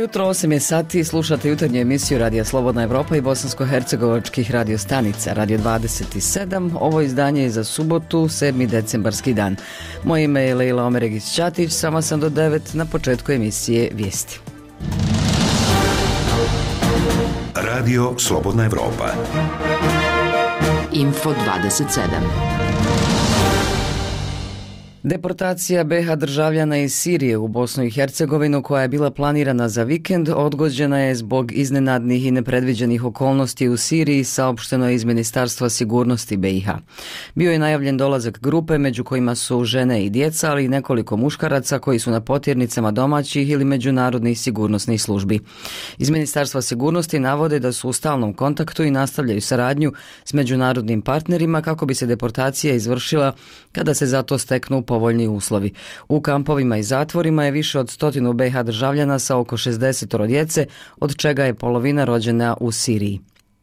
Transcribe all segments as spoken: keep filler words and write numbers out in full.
jutro, osam je sati, slušate jutarnju emisiju Radija Slobodna Evropa i bosansko-hercegovačkih radiostanica, Radio dvadeset sedam. Ovo izdanje je za subotu, sedmi decembarski dan. Moje ime je Lejla Omeregić-Ćatić, sama sam do devet, na početku emisije Vijesti. Radio Slobodna Evropa. Info dvadeset sedam. Deportacija be ha državljana iz Sirije u Bosnu i Hercegovinu, koja je bila planirana za vikend, odgođena je zbog iznenadnih i nepredviđenih okolnosti u Siriji, saopšteno je iz Ministarstva sigurnosti be i ha. Bio je najavljen dolazak grupe, među kojima su žene i djeca, ali i nekoliko muškaraca koji su na potjernicama domaćih ili međunarodnih sigurnosnih službi. Iz Ministarstva sigurnosti navode da su u stalnom kontaktu i nastavljaju saradnju s međunarodnim partnerima kako bi se deportacija izvršila kada se za to steknu povoljni uslovi. U kampovima i zatvorima je više od stotinu be ha državljana sa oko šezdeset djece, od čega je polovina rođena u Siriji.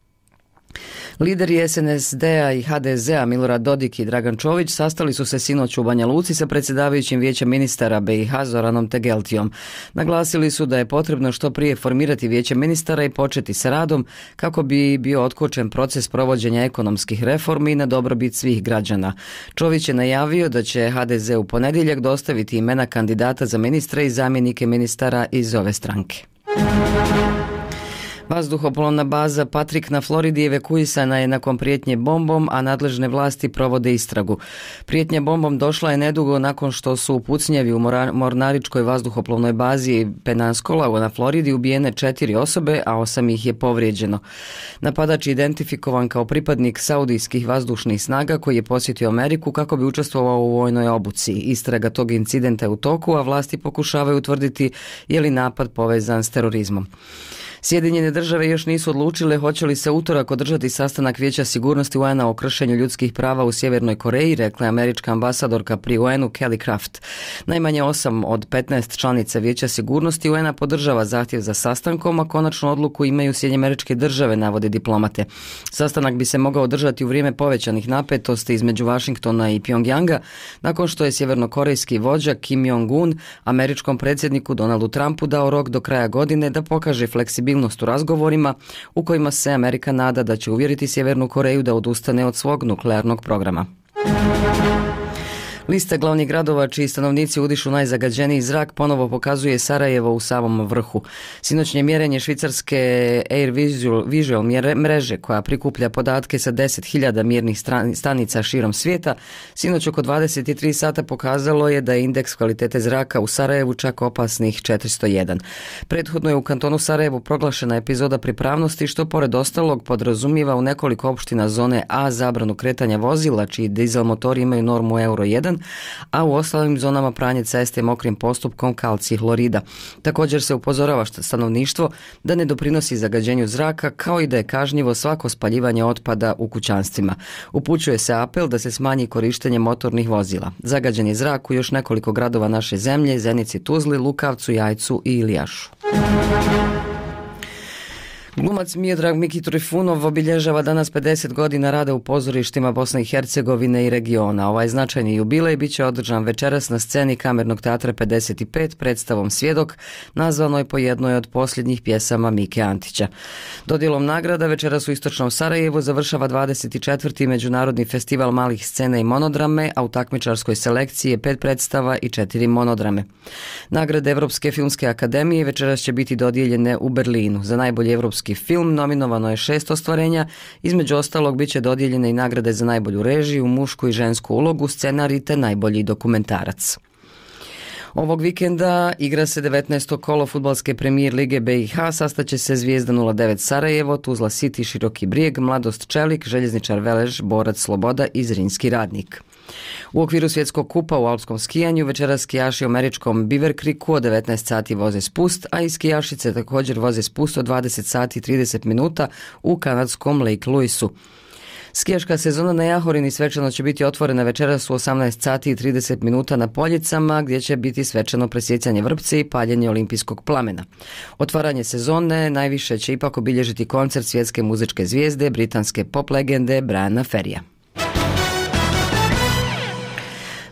Lideri es en es de a i ha de ze a Milorad Dodik i Dragan Čović sastali su se sinoć u Banja Luci sa predsjedavajućim vijećem ministara be i ha Zoranom Tegeltijom. Naglasili su da je potrebno što prije formirati vijeće ministara i početi sa radom kako bi bio otkočen proces provođenja ekonomskih reformi na dobrobit svih građana. Čović je najavio da će ha de ze u ponedjeljak dostaviti imena kandidata za ministre i zamjenike ministara iz ove stranke. Vazduhoplovna baza Patrik na Floridi evakuisana je nakon prijetnje bombom, a nadležne vlasti provode istragu. Prijetnja bombom došla je nedugo nakon što su u pucnjevi u mornaričkoj vazduhoplovnoj bazi Pensacola na Floridi ubijene četiri osobe, a osam ih je povrijeđeno. Napadač je identifikovan kao pripadnik saudijskih vazdušnih snaga koji je posjetio Ameriku kako bi učestvovao u vojnoj obuci. Istraga tog incidenta je u toku, a vlasti pokušavaju utvrditi je li napad povezan s terorizmom. Sjedinjene države još nisu odlučile hoće li se utorak održati sastanak Vijeća sigurnosti u en a o kršenju ljudskih prava u Sjevernoj Koreji, rekla je američka ambasadorka pri u en u Kelly Craft. Najmanje osam od petnaest članica Vijeća sigurnosti u en a podržava zahtjev za sastankom, a konačnu odluku imaju Sjedinjene Američke Države, navode diplomate. Sastanak bi se mogao održati u vrijeme povećanih napetosti između Vašingtona i Pjongjanga, nakon što je sjevernokorejski vođa Kim Jong-un američkom predsjedniku Donaldu Trumpu dao rok do kraja godine da pokaže fleksibilnost u razgovorima u kojima se Amerika nada da će uvjeriti Sjevernu Koreju da odustane od svog nuklearnog programa. Lista glavnih gradova čiji stanovnici udišu najzagađeniji zrak ponovo pokazuje Sarajevo u samom vrhu. Sinoćnje mjerenje švicarske Air Visual, Visual mreže, koja prikuplja podatke sa deset hiljada mjernih stanica širom svijeta, sinoć oko dvadeset tri sata pokazalo je da je indeks kvalitete zraka u Sarajevu čak opasnih četiristo jedan. Prethodno je u kantonu Sarajevu proglašena epizoda pripravnosti, što pored ostalog podrazumijeva u nekoliko opština zone A zabranu kretanja vozila čiji dizel motori imaju normu euro jedan, a u ostalim zonama pranje ceste mokrim postupkom kalcij hlorida. Također se upozorava stanovništvo da ne doprinosi zagađenju zraka, kao i da je kažnjivo svako spaljivanje otpada u kućanstvima. Upućuje se apel da se smanji korištenje motornih vozila. Zagađen je zrak u još nekoliko gradova naše zemlje: Zenici, Tuzli, Lukavcu, Jajcu i Ilijašu. Glumac Miodrag Miki Trifunov obilježava danas pedeset godina rada u pozorištima Bosne i Hercegovine i regiona. Ovaj značajni jubilej bit će održan večeras na sceni Kamernog teatra pedeset pet predstavom Svjedok, nazvanoj po jednoj od posljednjih pjesama Mike Antića. Dodjelom nagrada večeras u istočnom Sarajevu završava dvadeset četvrti Međunarodni festival malih scena i monodrame, a u takmičarskoj selekciji je pet predstava i četiri monodrame. Nagrade Evropske filmske akademije večeras će biti dodijeljene u Berlinu. Za najbolji evropski film nominovano je šest ostvarenja, između ostalog bit će dodijeljene i nagrade za najbolju režiju, mušku i žensku ulogu, scenarij te najbolji dokumentarac. Ovog vikenda igra se devetnaesto kolo fudbalske premijer lige be i ha, sastaće se Zvijezda nula devet Sarajevo, Tuzla City Široki Brijeg, Mladost Čelik, Željezničar Velež, Borac Sloboda i Zrinski Radnik. U okviru svjetskog kupa u alpskom skijanju večeras skijaši u američkom Beaver Creeku od devetnaest sati voze spust, a i skijašice također voze spust od dvadeset sati i trideset minuta u kanadskom Lake Lewisu. Skijaška sezona na Jahorini svečano će biti otvorena večeras u osamnaest sati i trideset minuta na Poljicama, gdje će biti svečano presjecanje vrpce i paljenje olimpijskog plamena. Otvaranje sezone najviše će ipak obilježiti koncert svjetske muzičke zvijezde, britanske pop legende Briana Ferrya.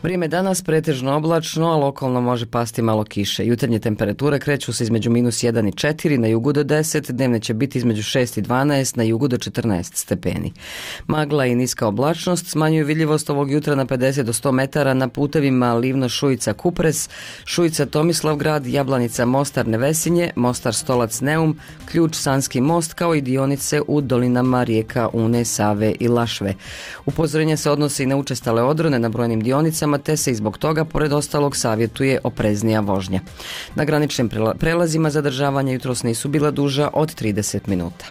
Vrijeme danas pretežno oblačno, a lokalno može pasti malo kiše. Jutarnje temperature kreću se između minus jedan i četiri, na jugu do deset, dnevne će biti između šest i dvanaest, na jugu do četrnaest stepeni. Magla i niska oblačnost smanjuju vidljivost ovog jutra na pedeset do sto metara na putevima Livno, Šujica, Kupres, Šujica, Tomislavgrad, Jablanica, Mostar, Nevesinje, Mostar, Stolac, Neum, Ključ, Sanski most, kao i dionice u dolinama rijeka Une, Save i Lašve. Upozorenje se odnosi i na učestale odrone na brojnim dionicama, te se i zbog toga, pored ostalog, savjetuje opreznija vožnja. Na graničnim prelazima zadržavanja jutros nisu bila duža od trideset minuta.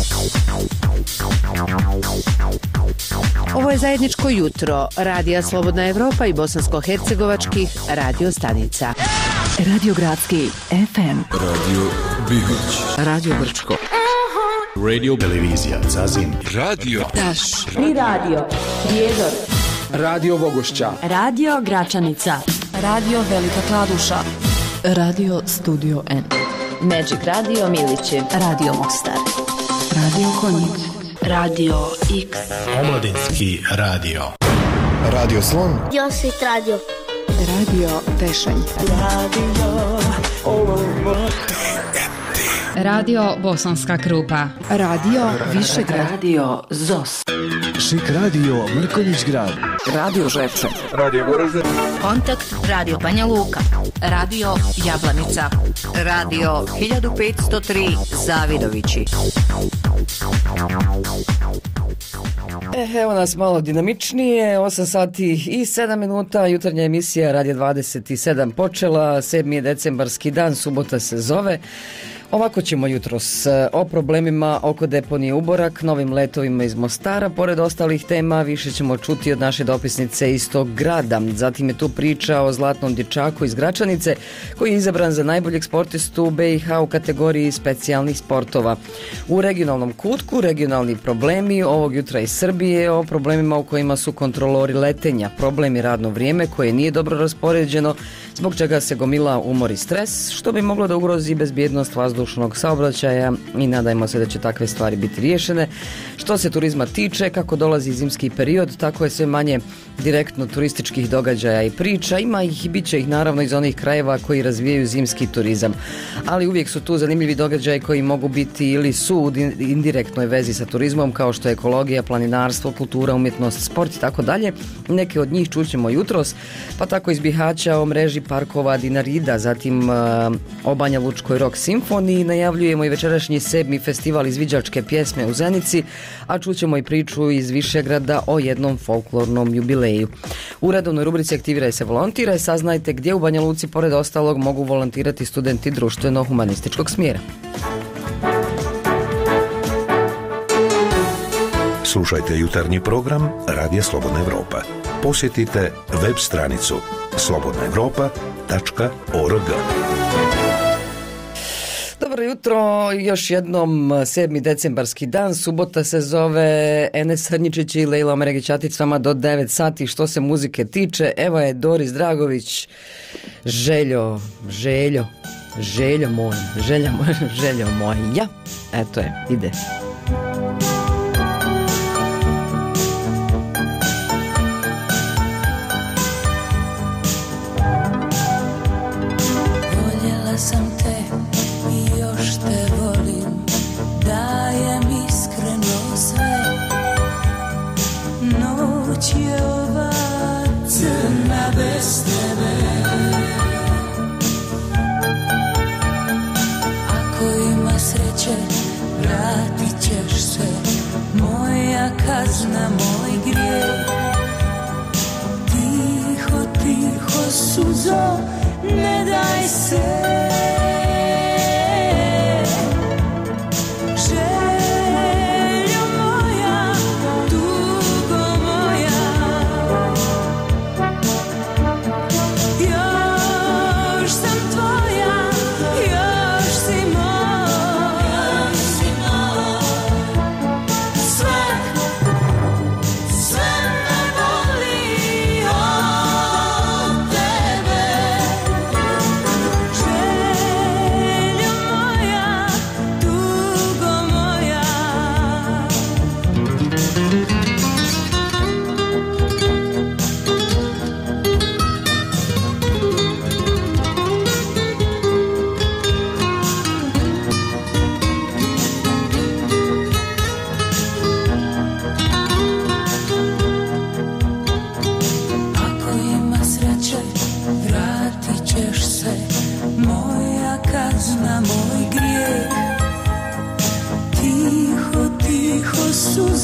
Ovo je zajedničko jutro Radija Slobodna Evropa i bosansko-hercegovačkih radio stanica. Radio Gradski F M, Radio Bihoć, Radio Brčko, Radio Televizija Zazin, Radio Taš, Tri radio Prijedor, Radio Vogošća, Radio Gračanica, Radio Velika Kladuša, Radio Studio N, Magic Radio Milići, Radio Mostar, Radio Konjic, Radio X, Omladinski radio, Radio Slon, Josit Radio, Radio Tešanj, Radio Radio Bosanska Krupa, Radio Višegrad, Radio Zos, Šik Radio Mrkonjić Grad, Radio Žepče, Radio Goražde, Kontakt Radio Banja Luka, Radio Jablanica, Radio hiljadu petsto tri Zavidovići. E, evo nas malo dinamičnije, osam sati i sedam minuta, jutarnja emisija Radio dvadeset sedam počela, sedmi je decembarski dan, subota se zove. Ovako ćemo jutros o problemima oko deponije Uborak, novim letovima iz Mostara, pored ostalih tema više ćemo čuti od naše dopisnice iz tog grada. Zatim je tu priča o zlatnom dječaku iz Gračanice koji je izabran za najboljeg sportistu B i H u kategoriji specijalnih sportova. U regionalnom kutku regionalni problemi ovog jutra iz Srbije o problemima u kojima su kontrolori letenja. Problem je radno vrijeme koje nije dobro raspoređeno, zbog čega se gomila umor i stres, što bi moglo da ugrozi bezbjednost vazdušnog saobraćaja i nadajmo se da će takve stvari biti riješene. Što se turizma tiče, kako dolazi zimski period, tako je sve manje direktno turističkih događaja i priča. Ima ih i bit će ih naravno iz onih krajeva koji razvijaju zimski turizam. Ali uvijek su tu zanimljivi događaji koji mogu biti ili su u indirektnoj vezi sa turizmom, kao što je ekologija, planinarstvo, kultura, umjetnost, sport i tako dalje. Neke od njih čućemo jutros, pa tako iz Bihaća o mreži parkova Dinarida, zatim uh, o Banja Lučkoj rock simfoniji, najavljujemo i večerašnji sedmi festival izviđačke pjesme u Zenici, a čućemo i priču iz Višegrada o jednom folklornom jubileju. U redovnoj rubrici Aktiviraj se, volontiraj, saznajte gdje u Banja Luci pored ostalog mogu volontirati studenti društveno-humanističkog smjera. Slušajte jutarnji program Radija Slobodna Evropa. Posjetite web stranicu slobodna evropa tačka org. Dobro jutro, još jednom sedmi decembarski dan, subota se zove, Enes Hrničić i Lejla Omeregić-Atić s vama do devet sati. Što se muzike tiče, evo je Doris Dragović, Željo, Željo, Željo moj, Želja moj, Željo moja, eto je, ide. Kazna, moj grijeh, tiho, tiho, suzo, ne daj se. Željo moja, tugo moja, još sam tvoja, još si moja, još si moja. Sve Sve me boli od tebe.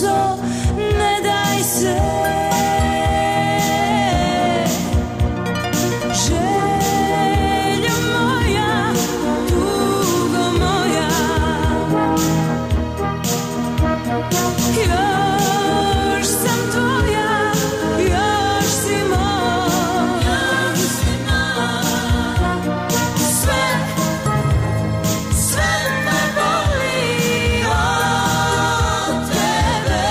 suzo, ne daj se. Željo moja, tugo moja, još sam tvoja, još si moja. Sve, sve me boli od tebe.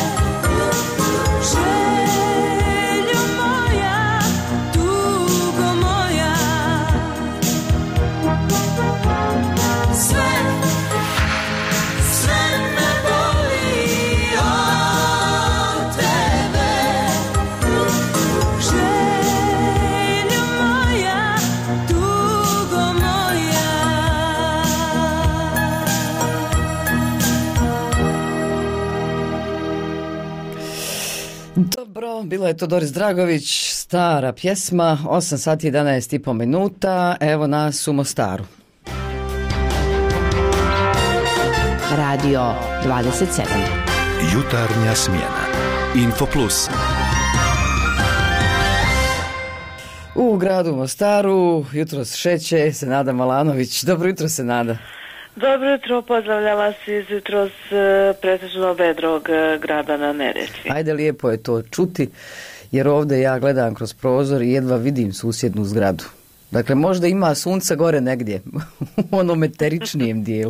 Željo moja, tugo moja, sve, sve me boli od tebe. Željo moja, tugo moja. Dobro, bila je to Doris Dragović, stara pjesma, osam sati jedanaest i po minuta, evo nas u Mostaru. Radio dvadeset sedam. Jutarnja smjena. Info Plus. U gradu Mostaru jutros šeće Senada Malanović. Dobro jutro, Senada. Dobro jutro, pozdravljam vas iz jutros e, pretežno vedrog e, grada na Neretvi. Ajde, lijepo je to čuti, jer ovdje ja gledam kroz prozor i jedva vidim susjednu zgradu. Dakle, možda ima sunca gore negdje, u onom eteričnijem dijelu.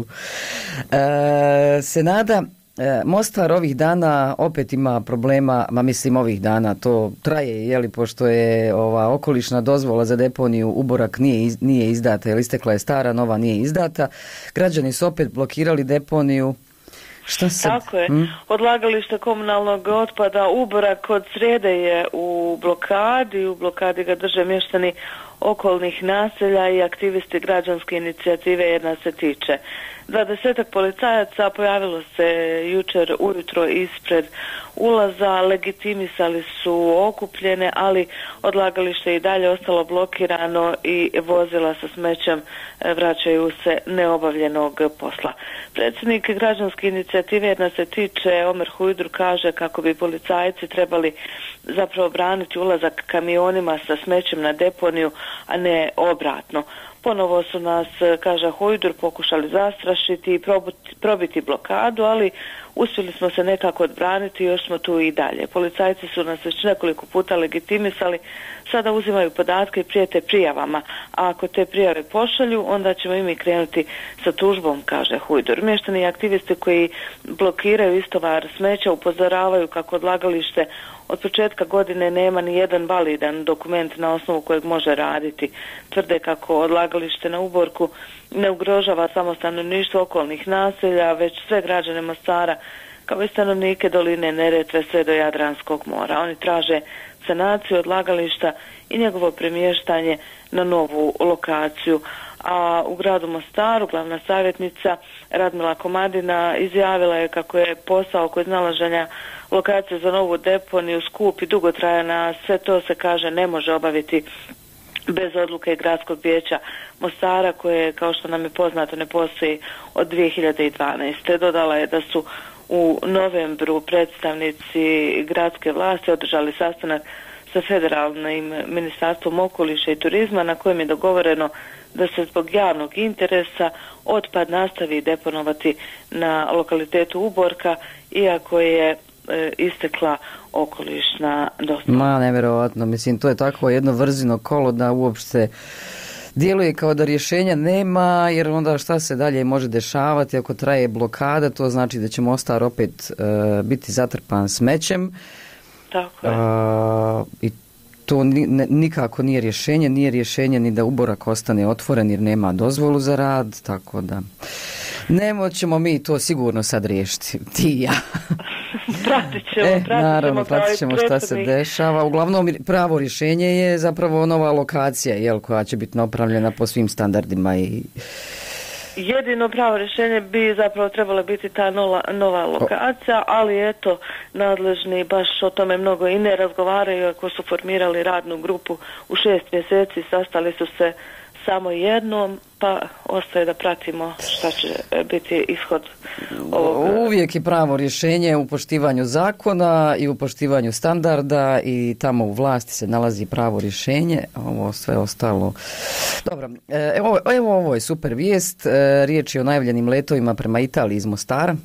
E, Senada, e, Mostar ovih dana opet ima problema, ma mislim ovih dana, to traje, jeli, pošto je ova okolišna dozvola za deponiju Uborak nije, iz, nije izdata, jer istekla je stara, nova nije izdata. Građani su opet blokirali deponiju. Šta sad? Tako je. Hmm? Odlagalište komunalnog otpada Uborak od srijede je u blokadi. U blokadi ga drže mještani okolnih naselja i aktivisti građanske inicijative Jedna se tiče. Dvadesetak policajaca pojavilo se jučer ujutro ispred ulaza, legitimisali su okupljene, ali odlagalište je i dalje ostalo blokirano i vozila sa smećem vraćaju se neobavljenog posla. Predsjednik građanske inicijative Jedna se tiče, Omer Hujdur, kaže kako bi policajci trebali zapravo braniti ulazak kamionima sa smećem na deponiju, a ne obratno. Ponovo su nas, kaže Hujdur, pokušali zastrašiti i probiti blokadu, ali uspjeli smo se nekako odbraniti i još smo tu i dalje. Policajci su nas već nekoliko puta legitimisali, sada uzimaju podatke i prijete prijavama, a ako te prijave pošalju, onda ćemo i mi krenuti sa tužbom, kaže Hujdur. Mještani i aktivisti koji blokiraju istovar smeća upozoravaju kako odlagalište od početka godine nema ni jedan validan dokument na osnovu kojeg može raditi. Tvrde kako odlagalište na Uborku ne ugrožava samo stanovništvo okolnih naselja, već sve građane Mostara, kao i stanovnike doline Neretve sve do Jadranskog mora. Oni traže sanaciju odlagališta i njegovo premještanje na novu lokaciju. A u gradu Mostaru glavna savjetnica Radmila Komadina izjavila je kako je posao oko iznalaženja lokacije za novu deponiju skup i dugotrajan, a sve to se, kaže, ne može obaviti bez odluke gradskog vijeća Mostara, koje, kao što nam je poznato, ne postoji od dvije hiljade dvanaeste. Dodala je da su u novembru predstavnici gradske vlasti održali sastanak sa federalnim ministarstvom okoliša i turizma, na kojem je dogovoreno da se zbog javnog interesa otpad nastavi deponovati na lokalitetu Uborka, iako je e, istekla okolišna dozvola. Ma, nevjerovatno, mislim, to je tako jedno vrzino kolo da uopšte djeluje kao da rješenja nema, jer onda šta se dalje može dešavati ako traje blokada, to znači da će Mostar opet e, biti zatrpan smećem. Tako je. A, i to ni, ne, nikako nije rješenje, nije rješenje ni da Uborak ostane otvoren jer nema dozvolu za rad, tako da ne moćemo mi to sigurno sad riješiti, ti i ja. Pratit ćemo, e, pratit naravno, ćemo, pratit ćemo šta se dešava. Uglavnom, pravo rješenje je zapravo nova lokacija, jel, koja će biti napravljena po svim standardima i... Jedino pravo rješenje bi zapravo trebala biti ta nova, nova lokacija, ali eto, nadležni baš o tome mnogo i ne razgovaraju, ako su formirali radnu grupu u šest mjeseci, sastali su se samo jednom, pa ostaje da pratimo šta će biti ishod ovog. Uvijek je pravo rješenje u poštivanju zakona i u poštivanju standarda i tamo u vlasti se nalazi pravo rješenje, ovo sve ostalo. Dobro, evo, evo ovo je super vijest, riječ je o najavljenim letovima prema Italiji iz Mostara.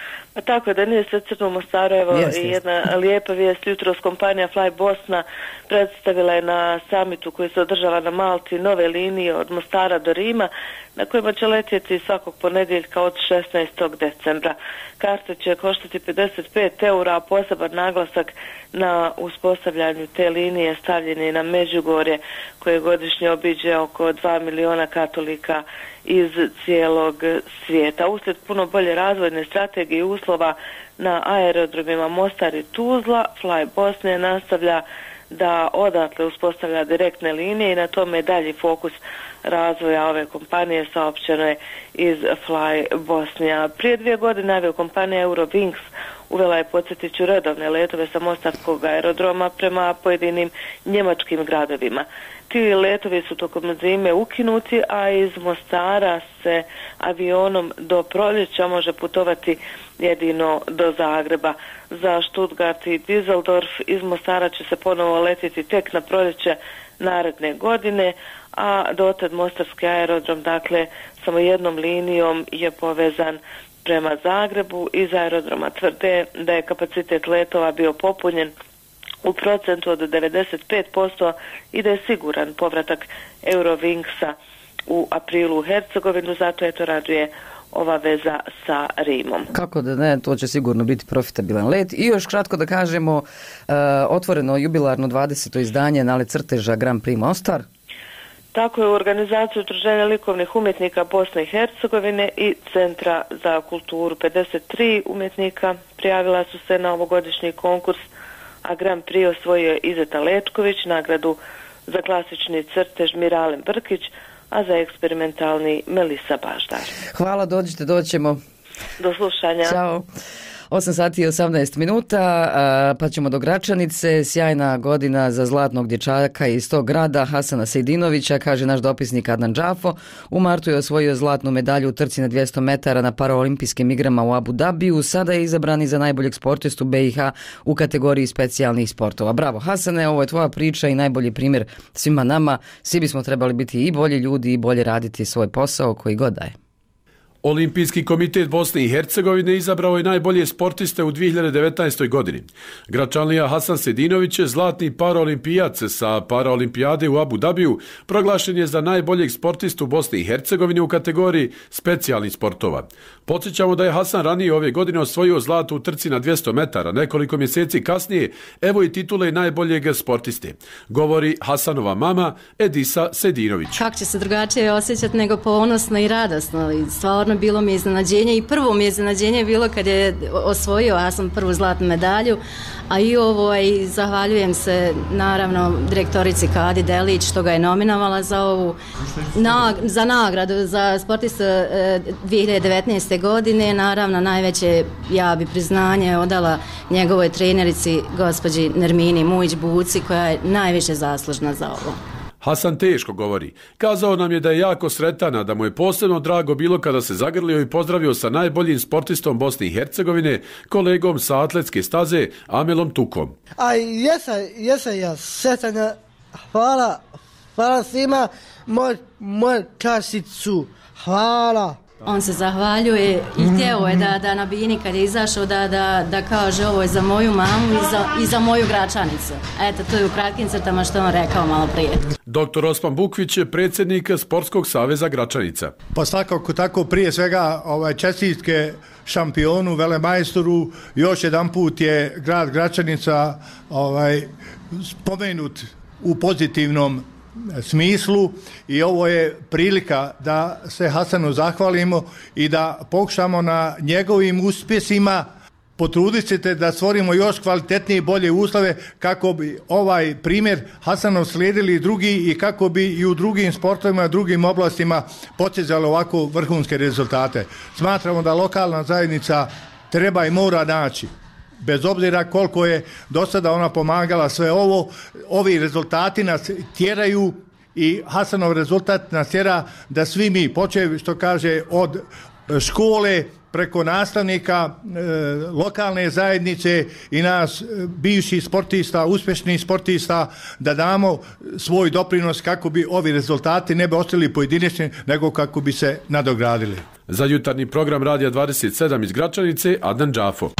A tako da nije sve crno u Mostaru, evo Jest, i jest. jedna lijepa vijest. Jutros kompanija Fly Bosna predstavila je na samitu koji se održava na Malti nove linije od Mostara do Rima na kojima će letjeti svakog ponedjeljka od šesnaestog decembra. Karte će koštati pedeset pet eura, a poseban naglasak na uspostavljanju te linije stavljen je na Međugorje koje godišnje obiđe oko dva miliona katolika iz cijelog svijeta. Uslijed puno bolje razvojne strategije i uslova na aerodromima Mostar i Tuzla, Fly Bosne nastavlja da odatle uspostavlja direktne linije i na tome je dalji fokus razvoja ove kompanije, saopćeno je iz Fly Bosnija. Prije dvije godine aviokompanija Eurowings uvela je, podsjetit ću, redovne letove sa mostarskog aerodroma prema pojedinim njemačkim gradovima. Ti letovi su tokom zime ukinuti, a iz Mostara se avionom do proljeća može putovati jedino do Zagreba. Za Stuttgart i Düsseldorf iz Mostara će se ponovo letjeti tek na proljeće naredne godine, a dotad mostarski aerodrom, dakle, samo jednom linijom je povezan prema Zagrebu. Iz aerodroma tvrde da je kapacitet letova bio popunjen u procentu od devedeset pet posto i da je siguran povratak Eurowingsa u aprilu u Hercegovinu, zato je to raduje ova veza sa Rimom. Kako da ne, to će sigurno biti profitabilan let. I još kratko da kažemo, uh, otvoreno jubilarno dvadeseto izdanje Nalet crteža Grand Prix Mostar. Tako je, u organizaciju Udruženja likovnih umjetnika Bosne i Hercegovine i Centra za kulturu. pedeset tri umjetnika prijavila su se na ovogodišnji konkurs, a Grand Prix osvojio je Izeta Lečković, nagradu za klasični crtež Miralem Brkić, a za eksperimentalni Melisa Baždar. Hvala, dođite, doćemo. Do slušanja. Ćao. osam sati i osamnaest minuta, pa ćemo do Gračanice. Sjajna godina za zlatnog dječaka iz tog grada, Hasana Sejdinovića, kaže naš dopisnik Adnan Džafo. U martu je osvojio zlatnu medalju u trci na dvjesto metara na paraolimpijskim igrama u Abu Dhabiju. Sada je izabran i za najboljeg sportistu B i H u kategoriji specijalnih sportova. Bravo Hasane, ovo je tvoja priča i najbolji primjer svima nama. Svi bismo trebali biti i bolji ljudi i bolje raditi svoj posao koji god daje. Olimpijski komitet Bosne i Hercegovine izabrao je najbolje sportiste u dvije hiljade devetnaestoj. godini. Gračanlija Hasan Sejdinović je zlatni paraolimpijac sa paraolimpijade u Abu Dhabiju, proglašen je za najboljeg sportistu Bosne i Hercegovine u kategoriji specijalnih sportova. Podsjećamo da je Hasan ranije ove godine osvojio zlato u trci na dvjesto metara, nekoliko mjeseci kasnije evo i titule najboljeg sportiste. Govori Hasanova mama Edisa Sejdinović. Kako će se drugačije osjećati nego ponosno i radosno. I stvarno bilo mi je iznenađenje i prvo mi je iznenađenje bilo kad je osvojio, ja sam prvu zlatnu medalju, a i ovo i zahvaljujem se naravno direktorici Kadi Delić što ga je nominovala za ovu na, za nagradu za sportistu e, dvije hiljade devetnaeste. godine. Naravno najveće ja bi priznanje odala njegovoj trenerici gospođi Nermini Mujić-Buci koja je najviše zaslužna za ovo. Hasan teško govori. Kazao nam je da je jako sretan, da mu je posebno drago bilo kada se zagrlio i pozdravio sa najboljim sportistom Bosne i Hercegovine, kolegom sa atletske staze Amelom Tukom. A jesam, jesam ja sretan, hvala, hvala svima, moj, moj čašicu, hvala. On se zahvaljuje i htio je da, da na bini kad je izašao da, da, da kaže ovo je za moju mamu i za, i za moju Gračanicu. Eto, to je u kratkim crtama što on rekao malo prije. Doktor Osman Bukvić je predsjednik Sportskog saveza Gračanica. Pa svakako tako prije svega ovaj, čestitke šampionu, velemajstoru, još jedan put je grad Gračanica ovaj, spomenut u pozitivnom smislu i ovo je prilika da se Hasanu zahvalimo i da pokušamo na njegovim uspjesima potrudit ćete da stvorimo još kvalitetnije i bolje uslove kako bi ovaj primjer Hasanov slijedili i drugi i kako bi i u drugim sportovima i drugim oblastima postizali ovako vrhunske rezultate. Smatramo da lokalna zajednica treba i mora naći, bez obzira koliko je do sada ona pomagala sve ovo, ovi rezultati nas tjeraju i Hasanov rezultat nas tjera da svi mi, počev što kaže od škole, preko nastavnika, e, lokalne zajednice i nas e, bivših sportista, uspješnih sportista, da damo svoj doprinos kako bi ovi rezultati ne bi ostali pojedinačni, nego kako bi se nadogradili. Za jutarnji program Radija dvadeset sedam iz Gračanice, Adnan Đafo.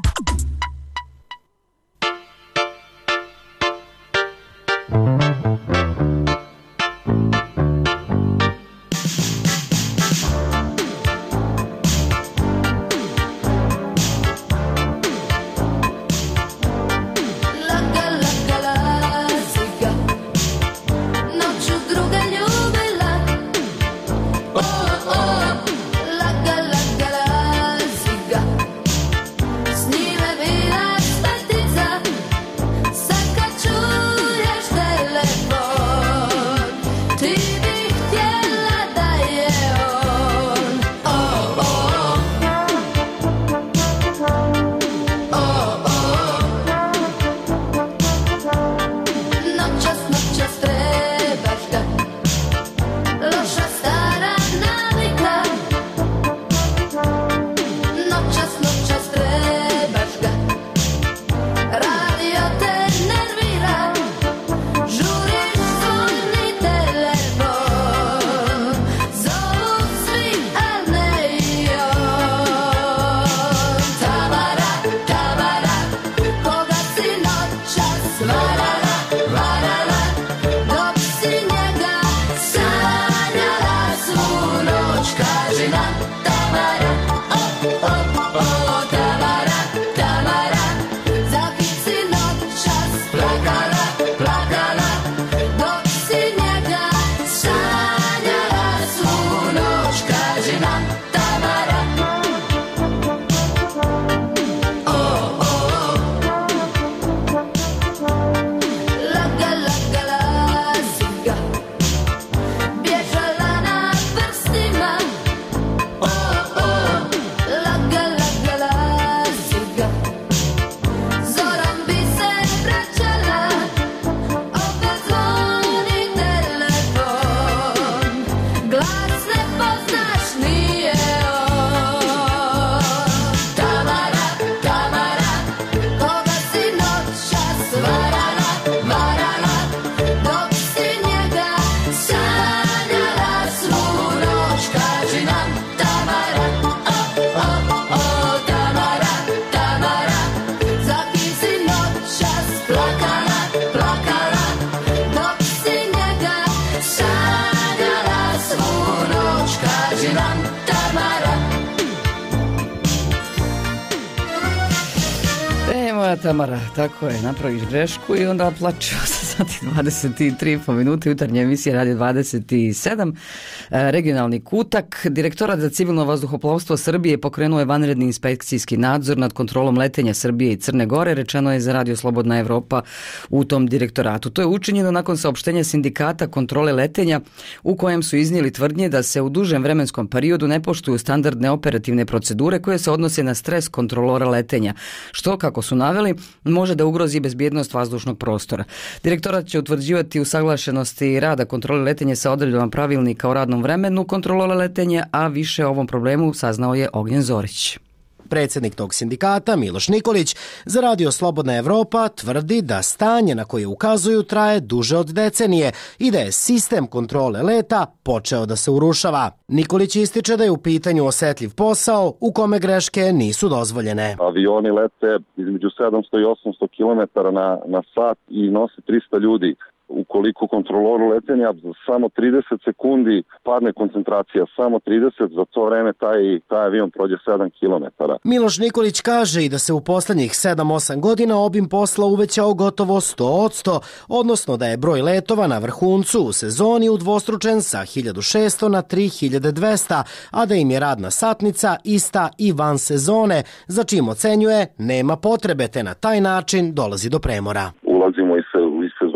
Tamara, tako je, napraviš grešku i onda plače sati dvadeset tri po minute, jutarnje emisije Radio dvadeset sedam. Regionalni kutak. Direktorat za civilno vazduhoplovstvo Srbije pokrenuo je vanredni inspekcijski nadzor nad kontrolom letenja Srbije i Crne Gore, rečeno je za Radio Slobodna Evropa u tom direktoratu. To je učinjeno nakon saopštenja sindikata kontrole letenja u kojem su iznijeli tvrdnje da se u dužem vremenskom periodu ne poštuju standardne operativne procedure koje se odnose na stres kontrolora letenja, što, kako su naveli, može da ugrozi bezbjednost vazdušnog prostora. Direktorat će utvrđivati usaglašenosti rada kontrole letenja sa odredbama pravilnika o radnom vremenu kontrolora letenja, a više o ovom problemu saznao je Ognjen Zorić. Predsjednik tog sindikata, Miloš Nikolić, za Radio Slobodna Evropa tvrdi da stanje na koje ukazuju traje duže od decenije i da je sistem kontrole leta počeo da se urušava. Nikolić ističe da je u pitanju osetljiv posao u kome greške nisu dozvoljene. Avioni lete između sedamsto i osamsto kilometara na, na sat i nose trista ljudi. Ukoliko kontroloru letenja za samo trideset sekundi padne koncentracija, samo trideset, za to vreme taj, taj avion prođe sedam kilometara. Miloš Nikolić kaže i da se u poslednjih sedam osam godina obim posla uvećao gotovo sto posto, odnosno da je broj letova na vrhuncu u sezoni udvostručen sa hiljadu šesto na tri hiljade dvesta, a da im je radna satnica ista i van sezone, za čim ocenjuje nema potrebe, te na taj način dolazi do premora. Ulazimo i se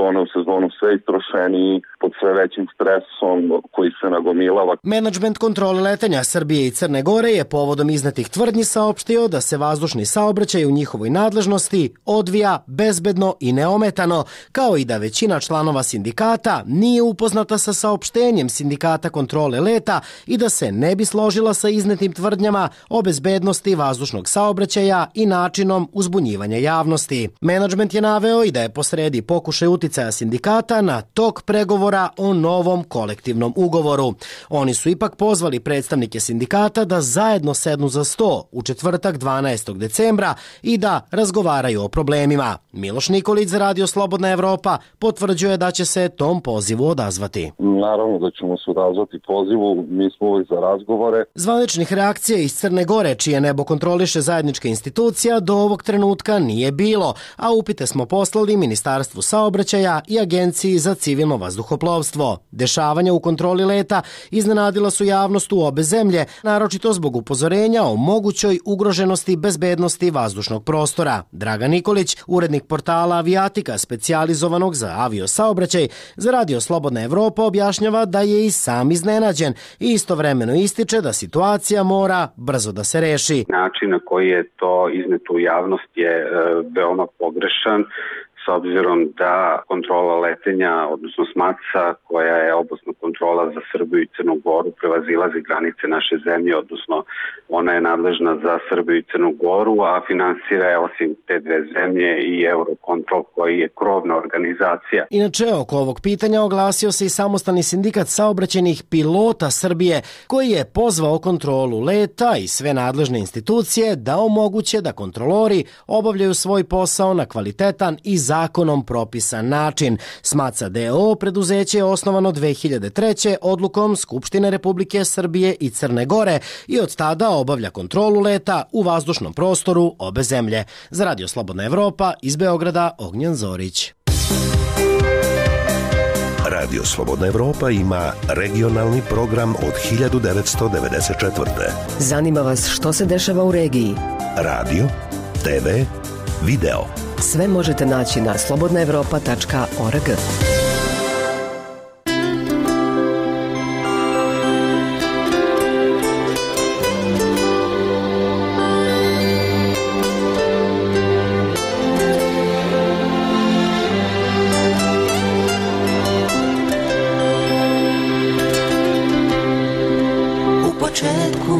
sezone u sezonu sve istrošeniji, pod sve većim stresom koji se nagomilava. Menadžment kontrole letenja Srbije i Crne Gore je povodom iznetih tvrdnji saopštio da se vazdušni saobraćaj u njihovoj nadležnosti odvija bezbedno i neometano, kao i da većina članova sindikata nije upoznata sa saopštenjem Sindikata kontrole leta i da se ne bi složila sa iznetim tvrdnjama o bezbednosti vazdušnog saobraćaja i načinom uzbunjivanja javnosti. Menadžment je naveo i da je posredi pokušaj uticaja sindikata na tok pregovora o novom kolektivnom ugovoru. Oni su ipak pozvali predstavnike sindikata da zajedno sednu za sto u četvrtak dvanaestog decembra i da razgovaraju o problemima. Miloš Nikolić za Radio Slobodna Evropa potvrđuje da će se tom pozivu odazvati. Naravno da ćemo se odazvati pozivu, mi smo uvijek za razgovore. Zvaničnih reakcija iz Crne Gore, čije nebo kontroliše zajednička institucija, do ovog trenutka nije bilo, a upite smo poslali Ministarstvu saobraćaja i Agenciji za civilno vazduhoplovstvo. Dešavanja u kontroli leta iznenadila su javnost u obe zemlje, naročito zbog upozorenja o mogućoj ugroženosti bezbednosti vazdušnog prostora. Dragan Nikolić, urednik portala Avijatika, specijalizovanog za aviosaobraćaj, za Radio Slobodna Evropa objašnjava da je i sam iznenađen i istovremeno ističe da situacija mora brzo da se reši. Način na koji je to izneto u javnost je e, veoma pogrešan, s obzirom da kontrola letenja, odnosno SMATSA, koja je oblastna kontrola za Srbiju i Crnu Goru, prevazilazi granice naše zemlje, odnosno ona je nadležna za Srbiju i Crnu Goru, a finansira je osim te dve zemlje i Eurocontrol, koji je krovna organizacija. Inače, oko ovog pitanja oglasio se i samostalni sindikat saobraćajnih pilota Srbije, koji je pozvao kontrolu leta i sve nadležne institucije da omoguće da kontrolori obavljaju svoj posao na kvalitetan i zakonom propisan način. SMATSA D O O preduzeće je osnovano dve hiljade treće odlukom Skupštine Republike Srbije i Crne Gore i od tada obavlja kontrolu leta u vazdušnom prostoru obe zemlje. Za Radio Slobodna Evropa iz Beograda Ognjen Zorić. Radio Slobodna Evropa ima regionalni program od hiljadu devetsto devedeset četvrte. Zanima vas što se dešava u regiji? Radio, te ve, video. Sve možete naći na slobodna evropa tačka org. U početku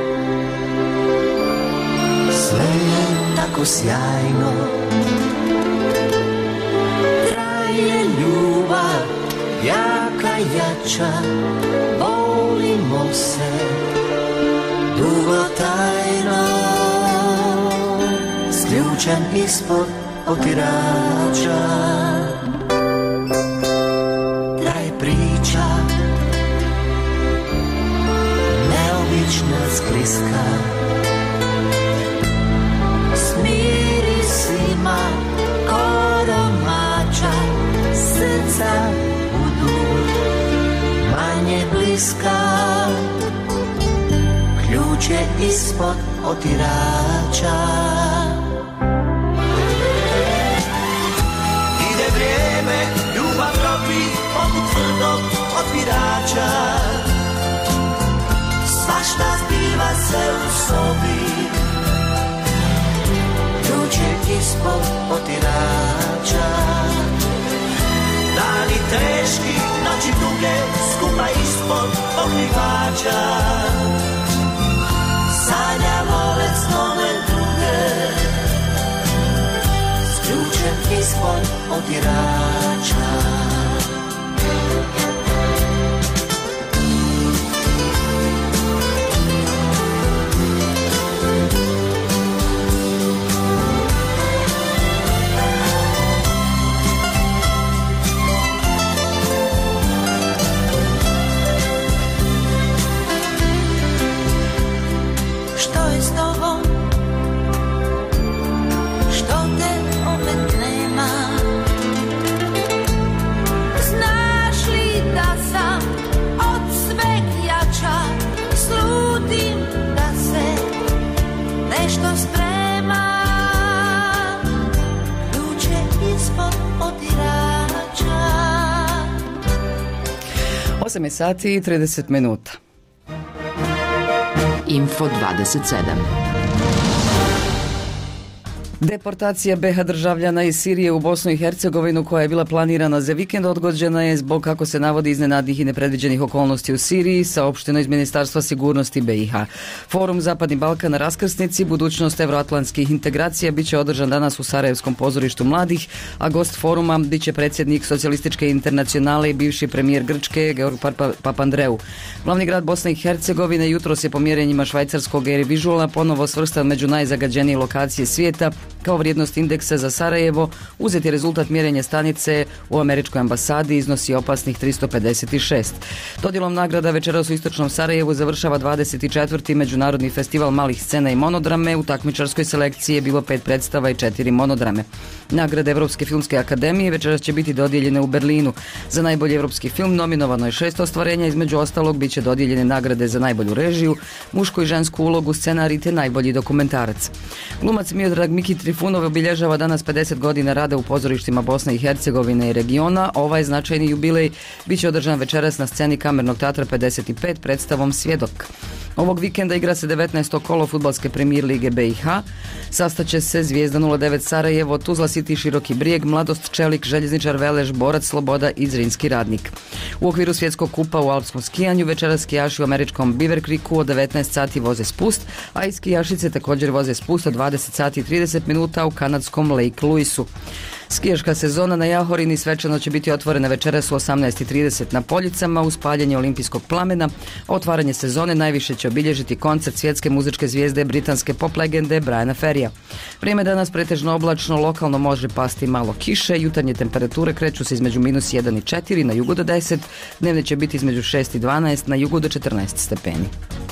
sve je tako sjajno, traje ljubav jaka jača, volimo se dugotajno, sključen ispod otirača. Traje priča neobična, skliska, s mirisima ko domaća, srca budu manje bliska, ključ je ispod otirača. Ide vrijeme, ljubav robi poput tvrdog otirača, svašta zbiva se u sobi, ključ je ispod otirača. Dani teški, noći duge, skupa ispod pokrivača, sanja vole snove druge, s ključem ispod otirača. osam je sati i trideset minuta. Info dvadeset sedam. Deportacija be ha državljana iz Sirije u Bosnu i Hercegovinu koja je bila planirana za vikend odgođena je zbog, kako se navodi, iznenadnih i nepredviđenih okolnosti u Siriji, saopšteno iz Ministarstva sigurnosti be i ha. Forum Zapadni Balkan na raskrsnici, budućnost evroatlantskih integracija, bit će održan danas u Sarajevskom pozorištu mladih, a gost foruma bit će predsjednik Socijalističke internacionale i bivši premijer Grčke Georg Papandreou. Glavni grad Bosne i Hercegovine jutros je po mjerenjima švajcarskog Eurovižula ponovo svrstan među najzagađenije lokacije svijeta. Kao vrijednost indeksa za Sarajevo uzet je rezultat mjerenja stanice u američkoj ambasadi, iznosi opasnih tristo pedeset šest. Dodjelom nagrada večeras u istočnom Sarajevu završava dvadeset četvrti međunarodni festival malih scena i monodrame. U takmičarskoj selekciji je bilo pet predstava i četiri monodrame. Nagrade Evropske filmske akademije večeras će biti dodijeljene u Berlinu. Za najbolji evropski film nominovano je šest ostvarenja, između ostalog bit će dodijeljene nagrade za najbolju režiju, mušku i žensku ulogu, scenarij te najbolji dokumentarac. Glumac Miodrag Miki Trifunov obilježava danas pedeset godina rada u pozorištima Bosne i Hercegovine i regiona. Ovaj značajni jubilej bit će održan večeras na sceni Kamernog teatra pedeset pet predstavom Svjedok. Ovog vikenda igra se devetnaesto kolo fudbalske premijer lige be i ha. Sastaće se Zvijezda nula devet Sarajevo, Tuzla City Široki Brijeg, Mladost Čelik, Željezničar Veleš, Borac Sloboda i Zrinski Radnik. U okviru svjetskog kupa u alpskom skijanju večeras skijaši u američkom Beaver Creeku od devetnaest sati voze spust, a i skijašice također voze spust od dvadeset sati i trideset minuta u kanadskom Lake Louisu. Skijaška sezona na Jahorini svečano će biti otvorena večeras u osamnaest i trideset na Poljicama uz paljenje olimpijskog plamena. Otvaranje sezone najviše će obilježiti koncert svjetske muzičke zvijezde britanske pop legende Briana Ferrya. Vrijeme danas pretežno oblačno, lokalno može pasti malo kiše, jutarnje temperature kreću se između minus jedan i četiri, na jugu do deset, dnevne će biti između šest i dvanaest, na jugu do četrnaest stepeni.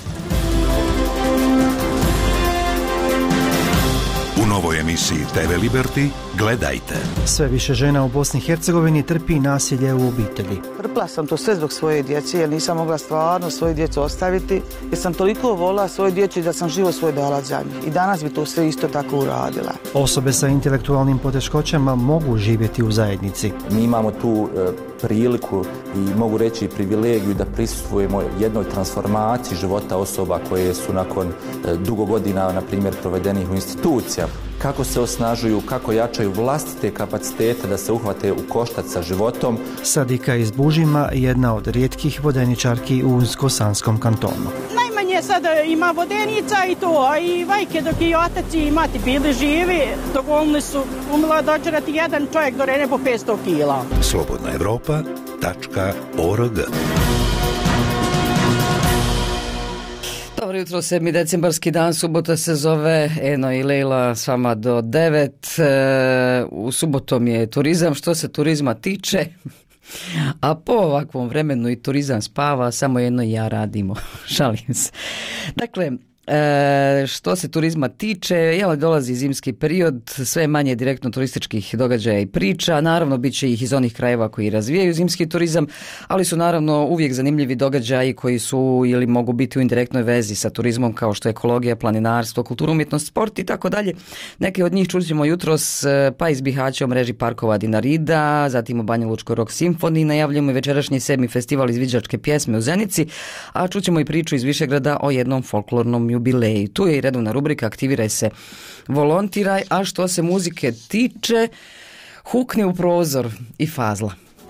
U novoj emisiji te ve Liberty gledajte. Sve više žena u Bosni i Hercegovini trpi nasilje u obitelji. Trpila sam to sve zbog svoje djece jer nisam mogla stvarno svoju djecu ostaviti jer sam toliko volila svoju djecu da sam život svoj dala za njih. I danas bi to sve isto tako uradila. Osobe sa intelektualnim poteškoćama mogu živjeti u zajednici. Mi imamo tu e, priliku i mogu reći privilegiju da prisustvujemo jednoj transformaciji života osoba koje su nakon e, dugo godina, na primjer, provedenih u institucijama. Kako se osnažuju, kako jačaju vlastite kapacitete da se uhvate u koštac sa životom. Sadika iz Bužima, jedna od rijetkih vodeničarki u Unsko-Sanskom kantonu. Najmanje sada ima vodenica i to, a i vajke dok i otac i mati bili živi, dovoljni su umila dođerati jedan čovjek do rene po petsto kila. slobodna evropa tačka org. Dobro jutro, sedmi decembarski dan, subota se zove, Eno i Lejla s vama do devet. E, u subotom je turizam. Što se turizma tiče, a po ovakvom vremenu i turizam spava, samo jedno i ja radimo. Šalim se. Dakle, E, što se turizma tiče, jel, dolazi zimski period, sve manje direktno turističkih događaja i priča, naravno bit će ih iz onih krajeva koji razvijaju zimski turizam, ali su naravno uvijek zanimljivi događaji koji su ili mogu biti u indirektnoj vezi sa turizmom, kao što je ekologija, planinarstvo, kultura, umjetnost, sport i tako dalje. Neke od njih čućemo jutros, pa iz Bihaća o mreži parkova Dinarida, zatim u Banja Lučkoj rock simfoniji, najavljujemo i večerašnji sedmi festival izviđačke pjesme u Zenici, a čućemo i priču iz Višegrada o jednom folklornom jubileju. Tu je i redovna rubrika Aktiviraj se, volontiraj, a što se muzike tiče, Hukni u prozor i Fazla.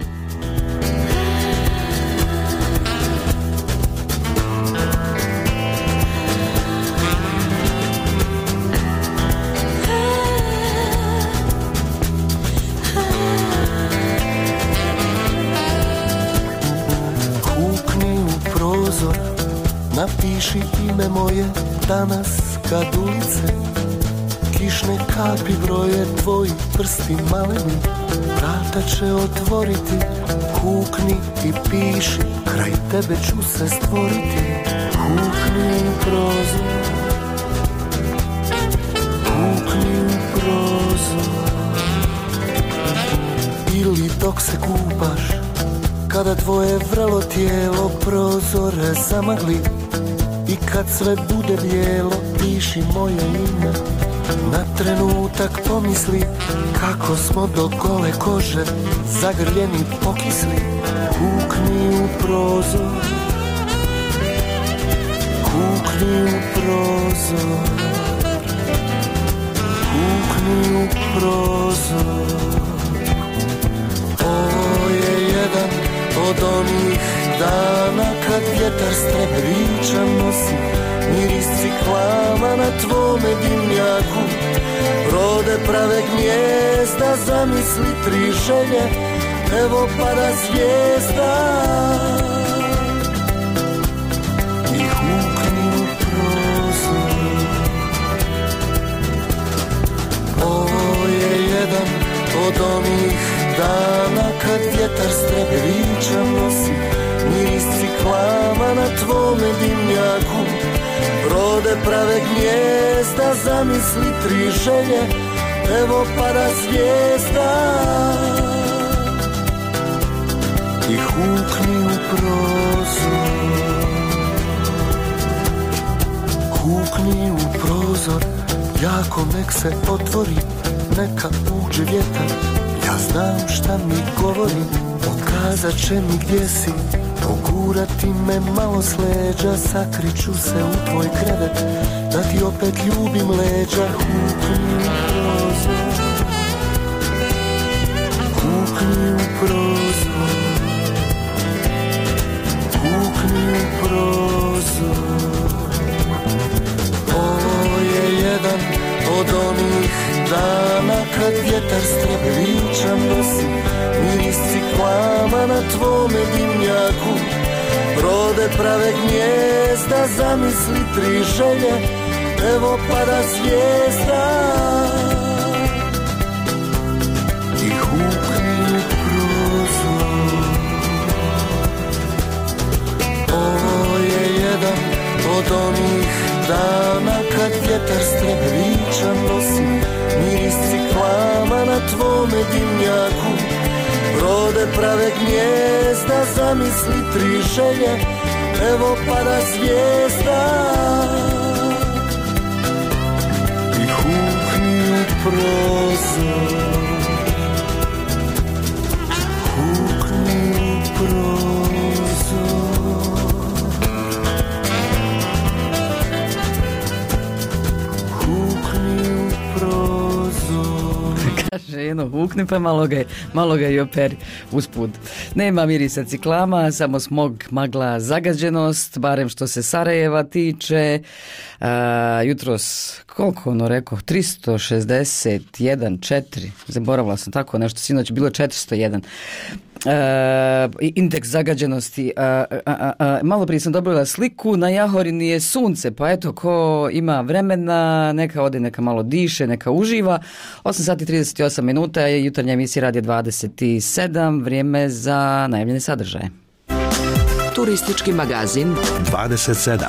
Hukni u prozor, napiši ime moje danas kad ulice kišne kapi broje, tvoji prsti maleni vrata će otvoriti. Hukni i piši, kraj tebe ću se stvoriti. Hukni u prozor, hukni u prozor. Ili dok se kupaš, kada tvoje vrelo tijelo prozore zamagli i I kad sve bude bijelo, piši moje ime. Na trenutak pomisli kako smo do gole kože zagrljeni, pokisli. Kukni u prozor, kukni u prozor, kukni u prozor. Ovo je jedan od onih dana kad vjetar strebevića nosi miris ciklama na tvome dimnjaku. Rode prave gnjezda, zamisli tri želje, evo pada zvijezda. I hukni u prozor. Ovo je jedan od onih dana kad vjetar strebevića nosi miris ciklama na tvome dimnjaku. Rode prave gnjezda, zamisli tri želje, evo pada zvijezda. I hukni u prozor, hukni u prozor, jako nek se otvori, neka uđe vjetar. Ja znam šta mi govori, pokazat će mi gdje si, pogurati me malo s leđa, sakriću se u tvoj krevet, da ti opet ljubim leđa. Hukni u prozor, hukni u prozor, hukni u prozor. Ovo je jedan od onih dana kad vjetar strebevića nosi miris ciklama na tvome dimnjaku. Rode prave gnjezda, zamisli tri želje, evo pada zvijezda. I hukni u prozor. Ovo je jedan od onih dana kad vjetar strebevića nosi miris ciklama na tvome dimnjaku. Rode prave gnjezda, zamisli tri želje, evo pada zvijezda. I hukni u prozor, hukni u prozor. Kaže, jedno hukni pa malo ga, malo ga i operi usput. Nema mirisa ciklama, samo smog, magla, zagađenost, barem što se Sarajeva tiče. A, jutros, koliko ono rekao, tristo šezdeset jedan, četiri, zaboravila sam tako nešto, sinoć bilo četiristo jedan. Uh, indeks zagađenosti. Uh, uh, uh, uh, malo prije sam dobila sliku, na Jahorini je sunce, pa eto, ko ima vremena, neka ode, neka malo diše, neka uživa. osam sati trideset osam minuta je jutarnja emisija Radija dvadeset sedam, vrijeme za najavljene sadržaje. Turistički magazin dvadeset sedam.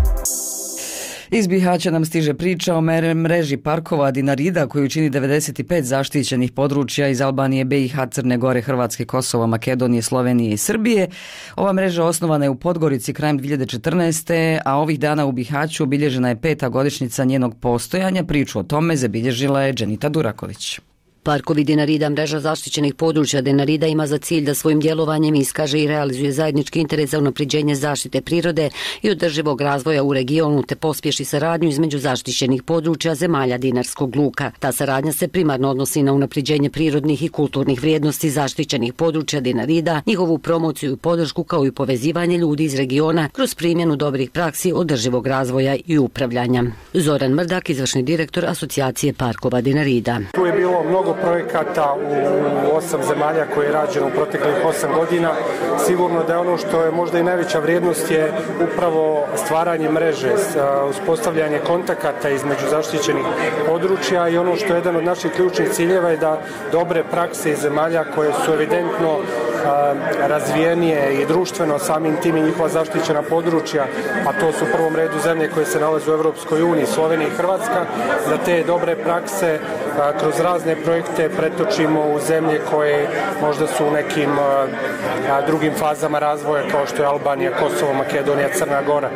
Iz Bihaća nam stiže priča o mreži parkova Dinarida koju čini devedeset pet zaštićenih područja iz Albanije, B i H, Crne Gore, Hrvatske, Kosova, Makedonije, Slovenije i Srbije. Ova mreža osnovana je u Podgorici krajem dvije hiljade četrnaeste. a ovih dana u Bihaću obilježena je peta godišnjica njenog postojanja. Priču o tome zabilježila je Dženita Duraković. Parkovi Dinarida, mreža zaštićenih područja Dinarida, ima za cilj da svojim djelovanjem iskaže i realizuje zajednički interes za unapređenje zaštite prirode i održivog razvoja u regionu te pospješi saradnju između zaštićenih područja zemalja Dinarskog luka. Ta saradnja se primarno odnosi na unapređenje prirodnih i kulturnih vrijednosti zaštićenih područja Dinarida, njihovu promociju i podršku kao i povezivanje ljudi iz regiona kroz primjenu dobrih praksi održivog razvoja i upravljanja. Zoran Mrdak, izvršni direktor Asocijacije parkova Dinarida. Tu je bilo mnogo projekata u osam zemalja koje je rađeno u proteklih osam godina. Sigurno da je ono što je možda i najveća vrijednost je upravo stvaranje mreže, uspostavljanje kontakata između zaštićenih područja i ono što je jedan od naših ključnih ciljeva je da dobre prakse iz zemalja koje su evidentno razvijenije i društveno samim tim i njihova zaštićena područja, a to su u prvom redu zemlje koje se nalaze u Europskoj uniji, Slovenija i Hrvatska, da te dobre prakse kroz razne projekte pretočimo u zemlje koje možda su u nekim drugim fazama razvoja kao što je Albanija, Kosovo, Makedonija, Crna Gora.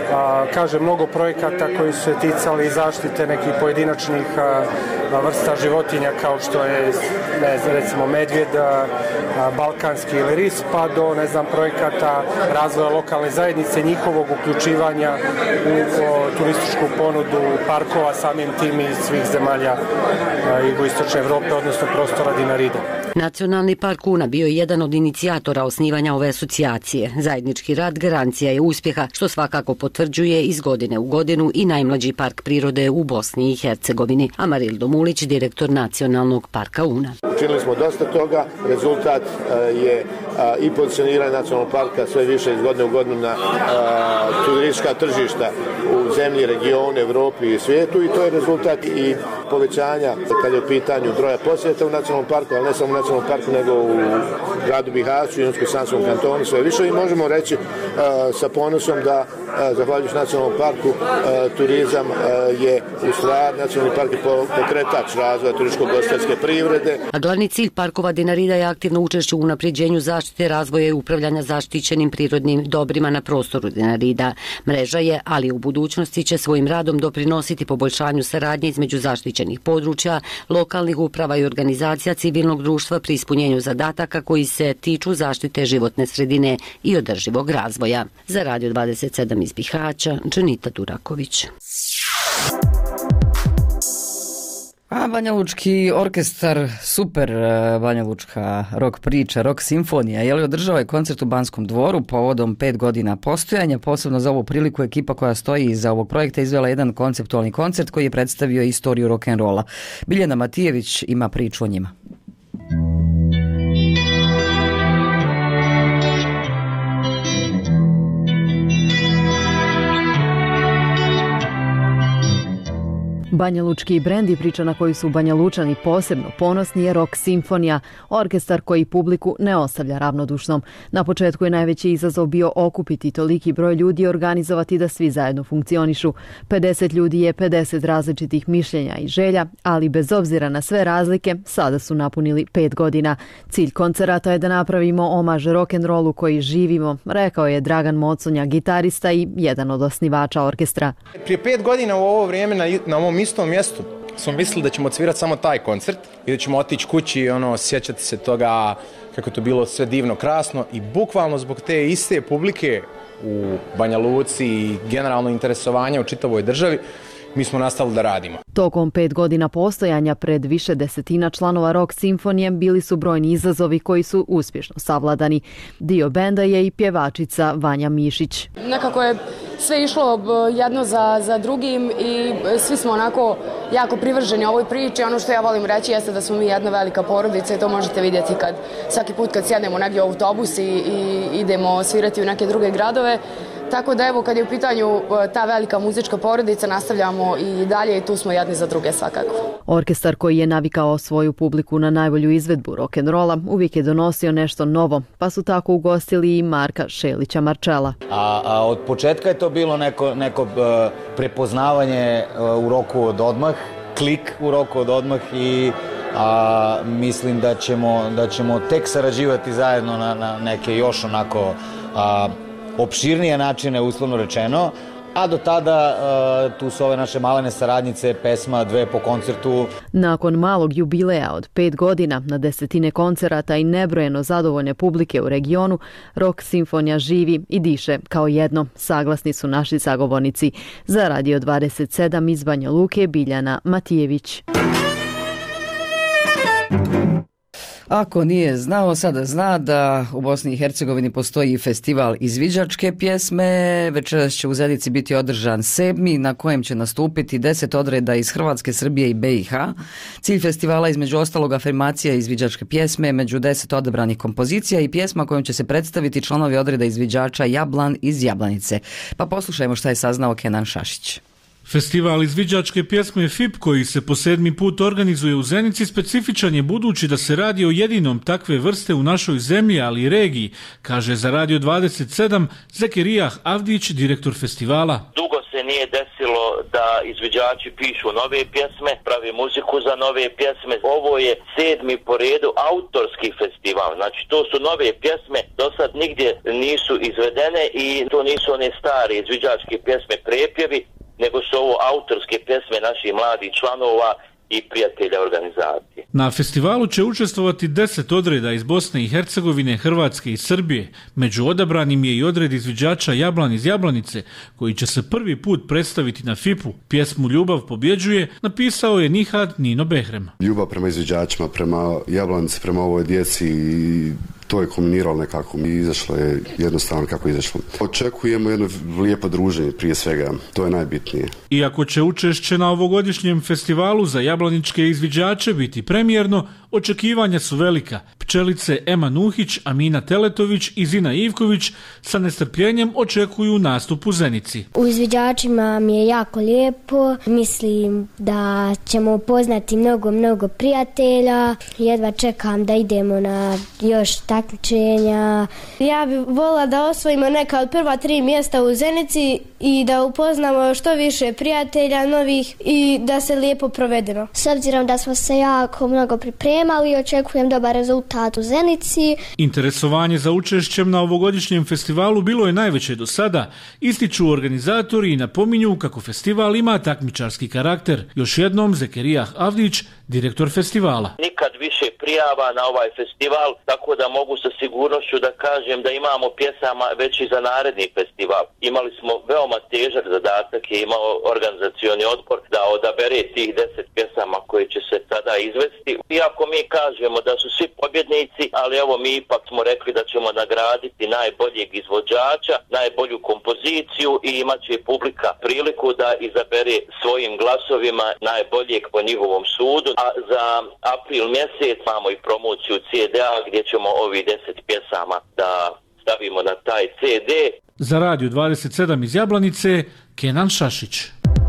a, kaže mnogo projekata koji su se ticali zaštite nekih pojedinačnih a, a, vrsta životinja kao što je ne znam, recimo medvjed, a, a, balkanski ili ris, pa do ne znam projekata razvoja lokalne zajednice, njihovog uključivanja u o, turističku ponudu parkova samim tim iz svih zemalja a, jugoistočne Evrope, odnosno prostora Dinarida. Nacionalni park Una bio je jedan od inicijatora osnivanja ove asocijacije. Zajednički rad garancija je uspjeha, što svakako potvrđuje iz godine u godinu i najmlađi park prirode u Bosni i Hercegovini. Amarildo Mulić, direktor Nacionalnog parka Una. Učinili smo dosta toga, rezultat je i pozicioniranje nacionalnog parka sve više iz godine u godinu na turistička tržišta u zemlji, regionu, Evropi i svijetu, i to je rezultat i povećanja kad je u pitanju broja posjeta u nacionalnom parku, ali ne samo u nacionalnom parku nego u gradu Bihaću i Unsko-Sanskom kantonu sve više, i možemo reći uh, sa ponosom da uh, zahvaljujući nacionalnom parku uh, turizam uh, je u stvari nacionalni park je pokretač razvoja turističko-ugostiteljske privrede. A glavni cilj parkova Dinarida je aktivno učešće u unapređenju zaštite, razvoja i upravljanja zaštićenim prirodnim dobrima na prostoru Dinarida. Mreža je, ali u budućnosti će svojim radom doprinositi poboljšanju saradnje između zaštićenih područja, lokalnih uprava i organizacija civilnog društva pri ispunjenju zadataka koji se tiču zaštite životne sredine i održivog razvoja. Za Radio dvadeset sedam iz Bihaća, Džanita Duraković. A Banjalučki orkestar, super banjalučka rock priča, rock simfonija, je li održao je koncert u Banskom dvoru povodom pet godina postojanja. Posebno za ovu priliku ekipa koja stoji iza ovog projekta izvela jedan konceptualni koncert koji je predstavio istoriju rock'n'rolla. Biljana Matijević ima priču o njima. Banjalučki brend i priča na koju su Banjalučani posebno ponosni je Rock simfonija, orkestar koji publiku ne ostavlja ravnodušnom. Na početku je najveći izazov bio okupiti toliki broj ljudi i organizovati da svi zajedno funkcionišu. pedeset ljudi je pedeset različitih mišljenja i želja, ali bez obzira na sve razlike, sada su napunili pet godina. Cilj koncerata je da napravimo omaž rock'n'rollu koji živimo, rekao je Dragan Moconja, gitarista i jedan od osnivača orkestra. Prije pet godina u ovo vrijeme na, na ovom istom mjestu smo mislili da ćemo odsvirati samo taj koncert i da ćemo otići kući i ono, sjećati se toga kako to bilo sve divno, krasno, i bukvalno zbog te iste publike u Banja Luci i generalno interesovanja u čitavoj državi mi smo nastavili da radimo. Tokom pet godina postojanja pred više desetina članova Rock simfonije bili su brojni izazovi koji su uspješno savladani. Dio benda je i pjevačica Vanja Mišić. Nekako je sve išlo jedno za, za drugim i svi smo onako jako privrženi ovoj priči. Ono što ja volim reći jeste da smo mi jedna velika porodica i to možete vidjeti kad svaki put kad sjednemo negdje u autobus i, i idemo svirati u neke druge gradove. Tako da evo, kad je u pitanju ta velika muzička porodica, nastavljamo i dalje i tu smo jedni za druge svakako. Orkestar koji je navikao svoju publiku na najbolju izvedbu rock'n'rolla uvijek je donosio nešto novo, pa su tako ugostili i Marka Šelića Marčela. A, a od početka je to bilo neko, neko uh, prepoznavanje uh, u roku od odmah, klik u roku od odmah i a, mislim da ćemo, da ćemo tek sarađivati zajedno na, na neke još onako a, opširnije načine, uslovno rečeno, a do tada uh, tu su ove naše malene saradnice, pesma, dve po koncertu. Nakon malog jubileja od pet godina, na desetine koncerata i nebrojeno zadovoljne publike u regionu, Rock simfonija živi i diše kao jedno, saglasni su naši sagovornici. Za Radio dvadeset sedam iz Banja Luke, Biljana Matijević. Ako nije znao, sada zna da u Bosni i Hercegovini postoji festival izviđačke pjesme. Večeras će u Zenici biti održan sedmi, na kojem će nastupiti deset odreda iz Hrvatske, Srbije i B i H. Cilj festivala između ostalog afirmacija izviđačke pjesme među deset odabranih kompozicija i pjesma kojom će se predstaviti članovi odreda izviđača Jablan iz Jablanice. Pa poslušajmo šta je saznao Kenan Šašić. Festival izviđačke pjesme F I P, koji se po sedmi put organizuje u Zenici, specifičan je budući da se radi o jedinom takve vrste u našoj zemlji, ali i regiji, kaže za Radio dvadeset sedam Zekerijah Avdić, direktor festivala. Dugo se se nije desilo da izvođači pišu nove pjesme, pravi muziku za nove pjesme. Ovo je sedmi po redu autorski festival, znači to su nove pjesme, do sad nigdje nisu izvedene i to nisu one stare izvođačke pjesme prepjevi, nego su ovo autorske pjesme naših mladih članova i prijatelja organizacije. Na festivalu će učestvovati deset odreda iz Bosne i Hercegovine, Hrvatske i Srbije. Među odabranim je i odred izvođača Jablan iz Jablanice, koji će se prvi put predstaviti na F I P-u. Pjesmu Ljubav pobjeđuje napisao je Nihad Nino Behrem. Ljubav prema izvođačima, prema Jablanici, prema ovoj djeci i to je kulminiralo nekako i izašlo je jednostavno kako je izašlo. Očekujemo jedno lijepo druženje prije svega, to je najbitnije. Iako će učešće na ovogodišnjem festivalu za jablaničke izviđače biti premijerno, očekivanja su velika. Pčelice Ema Nuhić, Amina Teletović i Zina Ivković sa nestrpljenjem očekuju nastup u Zenici. U izviđačima mi je jako lijepo, mislim da ćemo upoznati mnogo, mnogo prijatelja, jedva čekam da idemo na još takmičenja. Ja bih volila da osvojimo neka od prva tri mjesta u Zenici i da upoznamo što više prijatelja novih i da se lijepo provedemo. S obzirom da smo se jako mnogo pripremali, očekujem dobar rezultat u Zenici. Interesovanje za učešćem na ovogodišnjem festivalu bilo je najveće do sada. Ističu organizatori i napominju kako festival ima takmičarski karakter. Još jednom Zekerijah Avdić, direktor festivala. Nikad više prijava na ovaj festival, tako da mogu sa sigurnošću da kažem da imamo pjesama već i za naredni festival. Imali smo veoma težak zadatak, je imao organizacioni odbor da odabere tih deset pjesama koje će se sada izvesti. Iako mi kažemo da su svi pobjednici, ali evo mi ipak smo rekli da ćemo nagraditi najboljeg izvođača, najbolju kompoziciju i imat će publika priliku da izabere svojim glasovima najboljeg po njihovom sudu. A za april mjesec imamo i promociju C D A gdje ćemo ovi deset pjesama da stavimo na taj C D. Za Radio dvadeset sedam iz Jablanice, Kenan Šašić.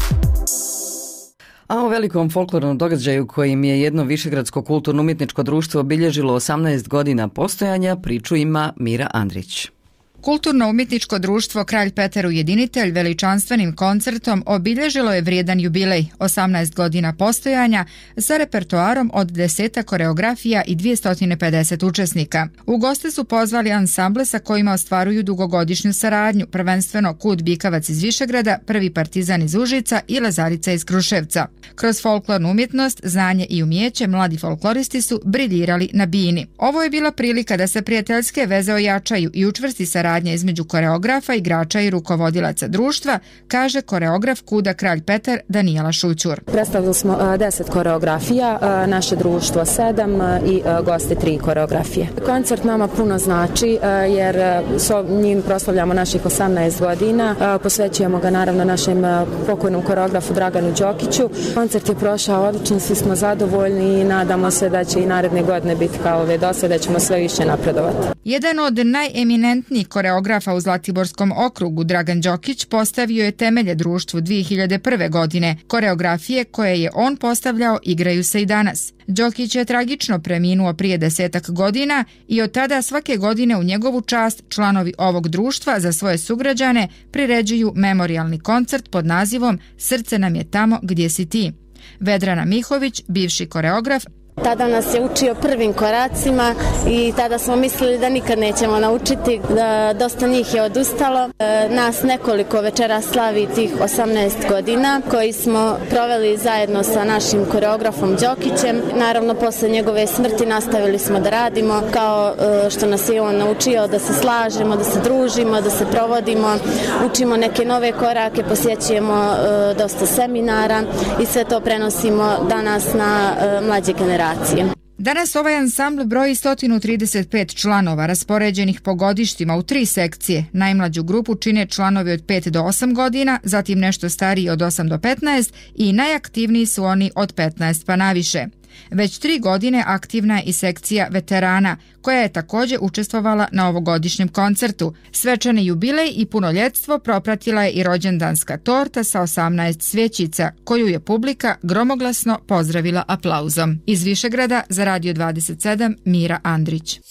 A o velikom folklornom događaju kojim je jedno višegradsko kulturno-umjetničko društvo obilježilo osamnaest godina postojanja, priču ima Mira Andrić. Kulturno-umjetničko društvo Kralj Petar Ujedinitelj veličanstvenim koncertom obilježilo je vrijedan jubilej, osamnaest godina postojanja, sa repertoarom od deseta koreografija i dvjesto pedeset učesnika. U goste su pozvali ansamble sa kojima ostvaruju dugogodišnju saradnju, prvenstveno Kud Bikavac iz Višegrada, Prvi Partizan iz Užica i Lazarica iz Kruševca. Kroz folklornu umjetnost, znanje i umijeće mladi folkloristi su briljirali na bini. Ovo je bila prilika da se prijateljske veze ojačaju i učvrsti saradnja između koreografa, igrača i rukovodilaca društva, kaže koreograf Kuda Kralj Petar Danijela Šućur. Predstavili smo uh, deset koreografija, uh, naše društvo sedam uh, i uh, goste tri koreografije. Koncert nama puno znači uh, jer uh, s njim proslavljamo naših osamnaest godina, uh, posvećujemo ga naravno našem uh, pokojnom koreografu Draganu Đokiću. Koncert je prošao odlično, svi smo zadovoljni i nadamo se da će i naredne godine biti kao ove do sada, da ćemo sve više napredovati. Jedan od najeminentnijih koreografa u Zlatiborskom okrugu, Dragan Đokić, postavio je temelje društvu dvije hiljade prve. godine. Koreografije koje je on postavljao igraju se i danas. Đokić je tragično preminuo prije desetak godina i od tada svake godine u njegovu čast članovi ovog društva za svoje sugrađane priređuju memorijalni koncert pod nazivom Srce nam je tamo gdje si ti. Vedrana Mihović, bivši koreograf, tada nas je učio prvim koracima i tada smo mislili da nikad nećemo naučiti, da dosta njih je odustalo. Nas nekoliko večera slavi tih osamnaest godina koji smo proveli zajedno sa našim koreografom Đokićem. Naravno, posle njegove smrti nastavili smo da radimo kao što nas je on naučio, da se slažemo, da se družimo, da se provodimo, učimo neke nove korake, posjećujemo dosta seminara i sve to prenosimo danas na mlađe generacije. Danas ovaj ansambl broji sto trideset pet članova raspoređenih po godištima u tri sekcije. Najmlađu grupu čine članovi od pet do osam godina, zatim nešto stariji od osam do petnaest i najaktivniji su oni od petnaest pa naviše. Već tri godine aktivna je i sekcija veterana, koja je također učestvovala na ovogodišnjem koncertu. Svečani jubilej i punoljetstvo propratila je i rođendanska torta sa osamnaest svjećica, koju je publika gromoglasno pozdravila aplauzom. Iz Višegrada za Radio dvadeset sedam Mira Andrić.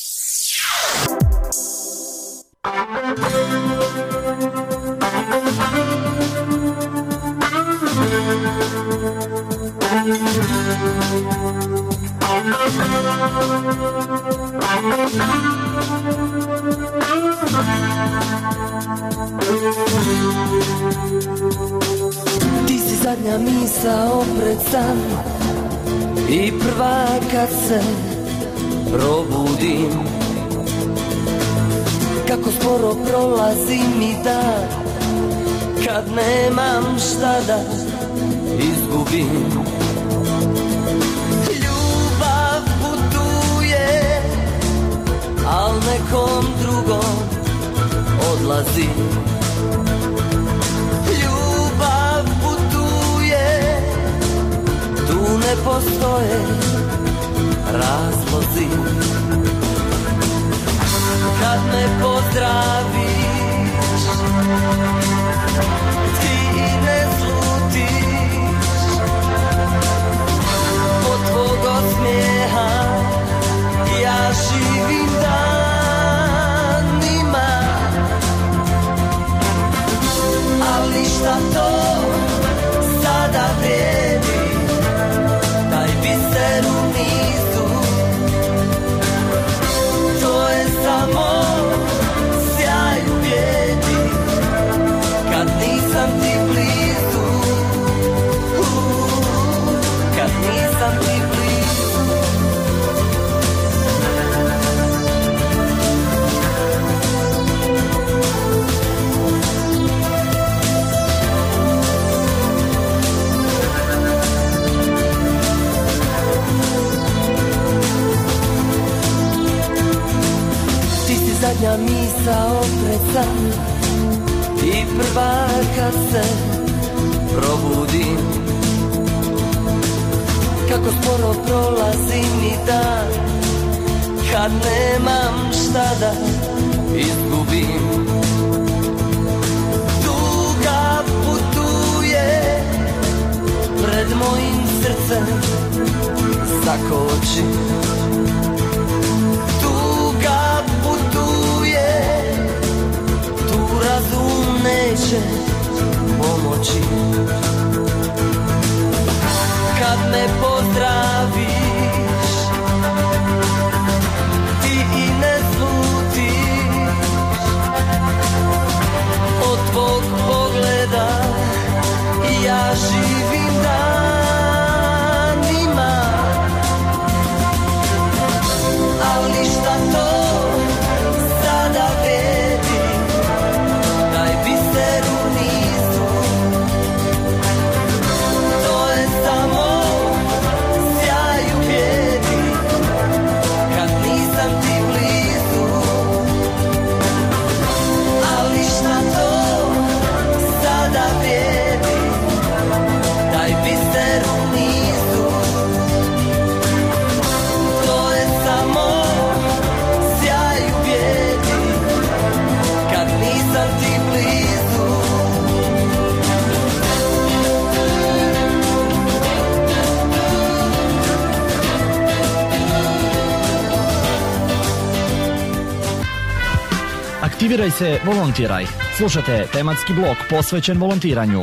Ti si zadnja misao pred san i prva kad se probudim. Kako sporo prolazi mi dan kad nemam šta da izgubim. Ljubav putuje, al nekom drugom odlazi. Ljubav putuje, tu ne postoje razlozi. Kad me pozdraviš, ti ne slutiš. Od tvog osmijeha ja živim danima. Ali šta to sada vredi, taj biser u nizu. To je samo sjaj u bijedi, kad nisam ti blizu, kad nisam ti blizu. Zadnja misao pred san i prva kad se probudim. Kako sporo prolazi mi dan kad nemam šta da izgubim. Tuga putuje, pred mojim srcem zakoči. Tuga putuje, tu razum neće pomoći. Kad me pozdraviš, ti i ne slutiš. Od tvog pogleda ja živim danima. Ali šta to sada vredi, taj biser u nizu. To je samo sjaj u bijedi, kad nisam ti blizu. Ali šta to sada vredi, taj biser u nizu. To je samo sjaj u bijedi, kad nisam ti blizu. Aktiviraj se, volontiraj. Slušate tematski blok posvećen volontiranju.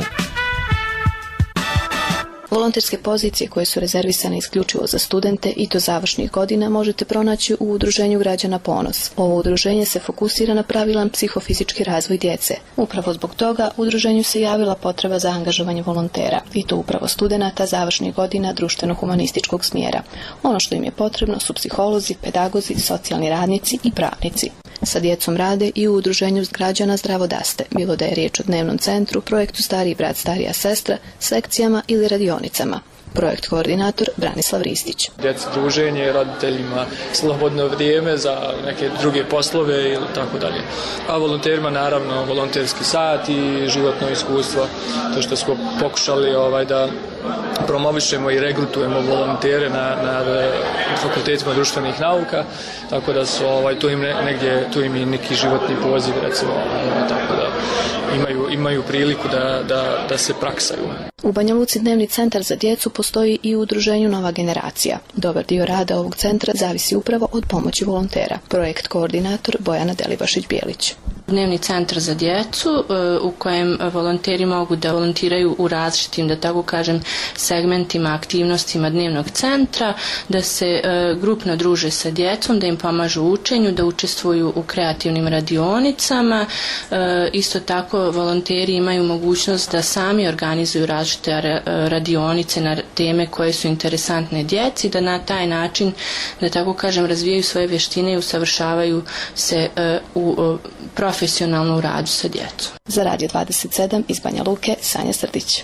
Volonterske pozicije koje su rezervisane isključivo za studente i do završnih godina možete pronaći u Udruženju građana Ponos. Ovo udruženje se fokusira na pravilan psihofizički razvoj djece. Upravo zbog toga udruženju se javila potreba za angažovanje volontera, i to upravo studenata završnih godina društveno-humanističkog smjera. Ono što im je potrebno su psiholozi, pedagozi, socijalni radnici i pravnici. Sa djecom rade i u Udruženju građana Zdravo daste, bilo da je riječ o dnevnom centru, projektu Stariji brat, starija sestra, sekcijama ili radionicama. Projekt koordinator Branislav Ristić. Djeci druženje, roditeljima slobodno vrijeme za neke druge poslove ili tako dalje. A volonterima naravno volonterski sat i životno iskustvo. To što smo pokušali ovaj, da promovišemo i regrutujemo volontere na, na fakultetima društvenih nauka, tako da su ovaj, tu im ne, negdje tu im i neki životni poziv, recimo, ovaj, tako da imaju, imaju priliku da, da, da se praksaju. U Banja Luci dnevni centar za djecu postoji i u udruženju Nova generacija. Dobar dio rada ovog centra zavisi upravo od pomoći volontera. Projekt koordinator Bojana Delibašić-Bijelić. Dnevni centar za djecu u kojem volonteri mogu da volontiraju u različitim, da tako kažem, segmentima, aktivnostima dnevnog centra, da se grupno druže sa djecom, da im pomažu u učenju, da učestvuju u kreativnim radionicama. Isto tako volonteri imaju mogućnost da sami organizuju različite radionice na teme koje su interesantne djeci, da na taj način, da tako kažem, razvijaju svoje vještine i usavršavaju se u profesionalno u radu sa djecom. Za Radio dvadeset sedam iz Banja Luke, Sanja Srdić.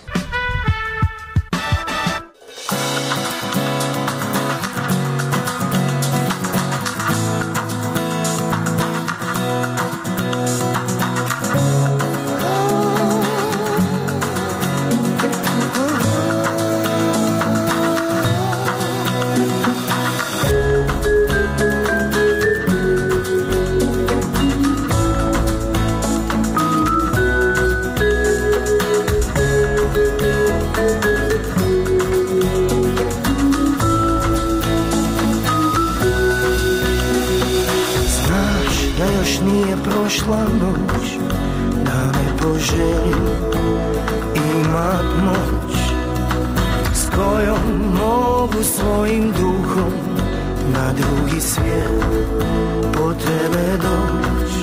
Prošla noć, da me poželim imat moć, s kojom mogu svojim duhom na drugi svijet po tebe doć.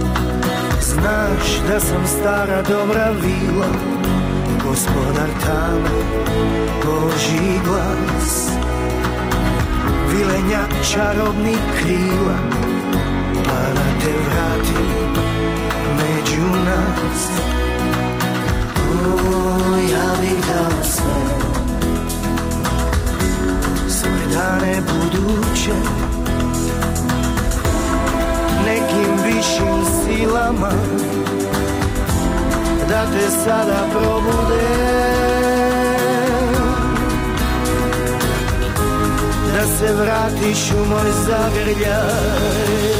Znaš da sam stara dobra vila, gospodar tamo, Božji glas, vilenja čarobnih krila, pa da te vratim među nas. O, ja bih dao sve, svoje dane buduće, nekim višim silama, da te sada probude, da se vratiš u moj zagrljaj.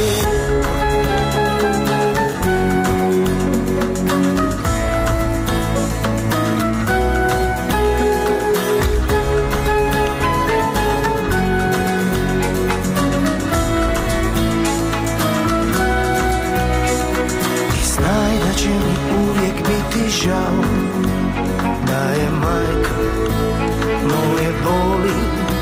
Žao da je majka moje boli,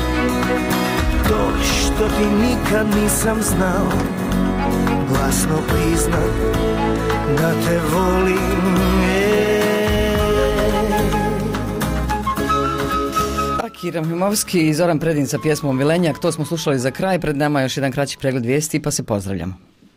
to što ti nikad nisam znao, glasno priznam da te volim. Akira Mimovski i Zoran Predin sa pjesmom Vilenjak, to smo slušali za kraj, pred nama još jedan kraći pregled vijesti, pa se pozdravljamo.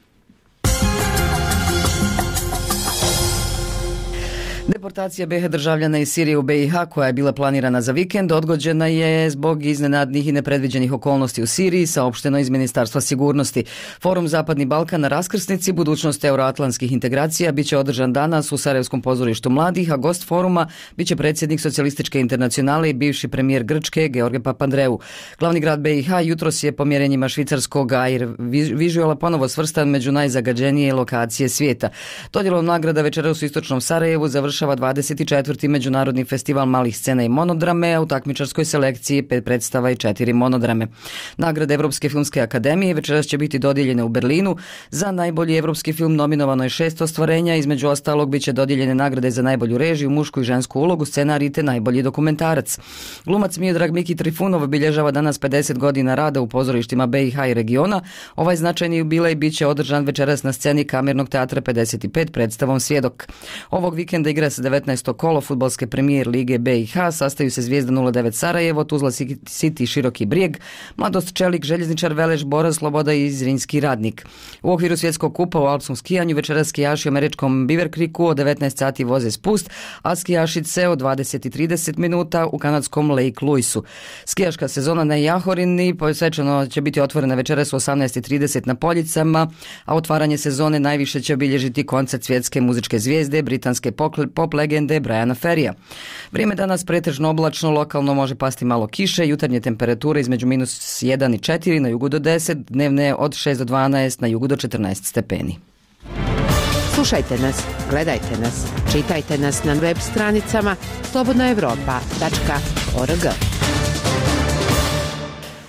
Deportacija be ha državljana iz Sirije u be i ha koja je bila planirana za vikend odgođena je zbog iznenadnih i nepredviđenih okolnosti u Siriji, saopšteno iz Ministarstva sigurnosti. Forum Zapadni Balkan na raskrsnici budućnost euroatlantskih integracija biće održan danas u Sarajevskom pozorištu mladih, a gost foruma biće predsjednik Socijalističke internacionale i bivši premijer Grčke George Papandreou. Glavni grad be i ha jutros je po mjerenjima švicarskog Air Visuala ponovo svrstan među najzagađenije lokacije svijeta. Dodjelom nagrada večeras u istočnom Sarajevu završava dvadeset četvrti Međunarodni festival malih scena i monodrame, a u takmičarskoj selekciji pet predstava i četiri monodrame. Nagrade Evropske filmske akademije večeras će biti dodijeljene u Berlinu. Za najbolji evropski film nominovano je šest ostvarenja, između ostalog biće dodijeljene nagrade za najbolju režiju, mušku i žensku ulogu, scenarij te najbolji dokumentarac. Glumac Miodrag Miki Trifunov obilježava danas pedeset godina rada u pozorištima be i ha i regiona. Ovaj značajni jubilej biće održan večeras na sceni Kamernog teatra pedeset pet predstavom Svjedok. Ovog vikenda igra se devetnaesto kolo fudbalske premijer lige be i ha, sastaju se Zvijezda nula devet Sarajevo, Tuzla City Široki Brijeg, Mladost Čelik, Željezničar Veleš, Bora Sloboda i Zrinski Radnik. U okviru svjetskog kupa u alpskom skijanju večeras skijaši u američkom Beaver Creeku od devetnaest sati voze spust, a skijašice od dvadeset i trideset minuta u kanadskom Lake Louisu. Skijaška sezona na Jahorini svečano će biti otvorena večeras u osamnaest i trideset na Poljicama, a otvaranje sezone najviše će obilježiti koncert svjetske muzičke zvijezde, britanske pop legende Briana Ferrya. Vrijeme danas pretežno oblačno, lokalno može pasti malo kiše, jutarnje temperature između minus jedan i četiri, na jugu do deset, dnevne od šest do dvanaest, na jugu do četrnaest stepeni. Slušajte nas, gledajte nas, čitajte nas na web stranicama slobodna evropa tačka org.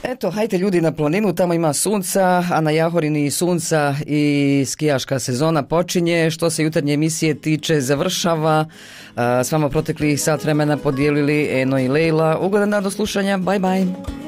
Eto, hajte ljudi na planinu, tamo ima sunca, a na Jahorini sunca i skijaška sezona počinje. Što se jutarnje emisije tiče, završava. S vama protekli sat vremena podijelili Eno i Lejla. Ugodan dan do slušanja, bye bye.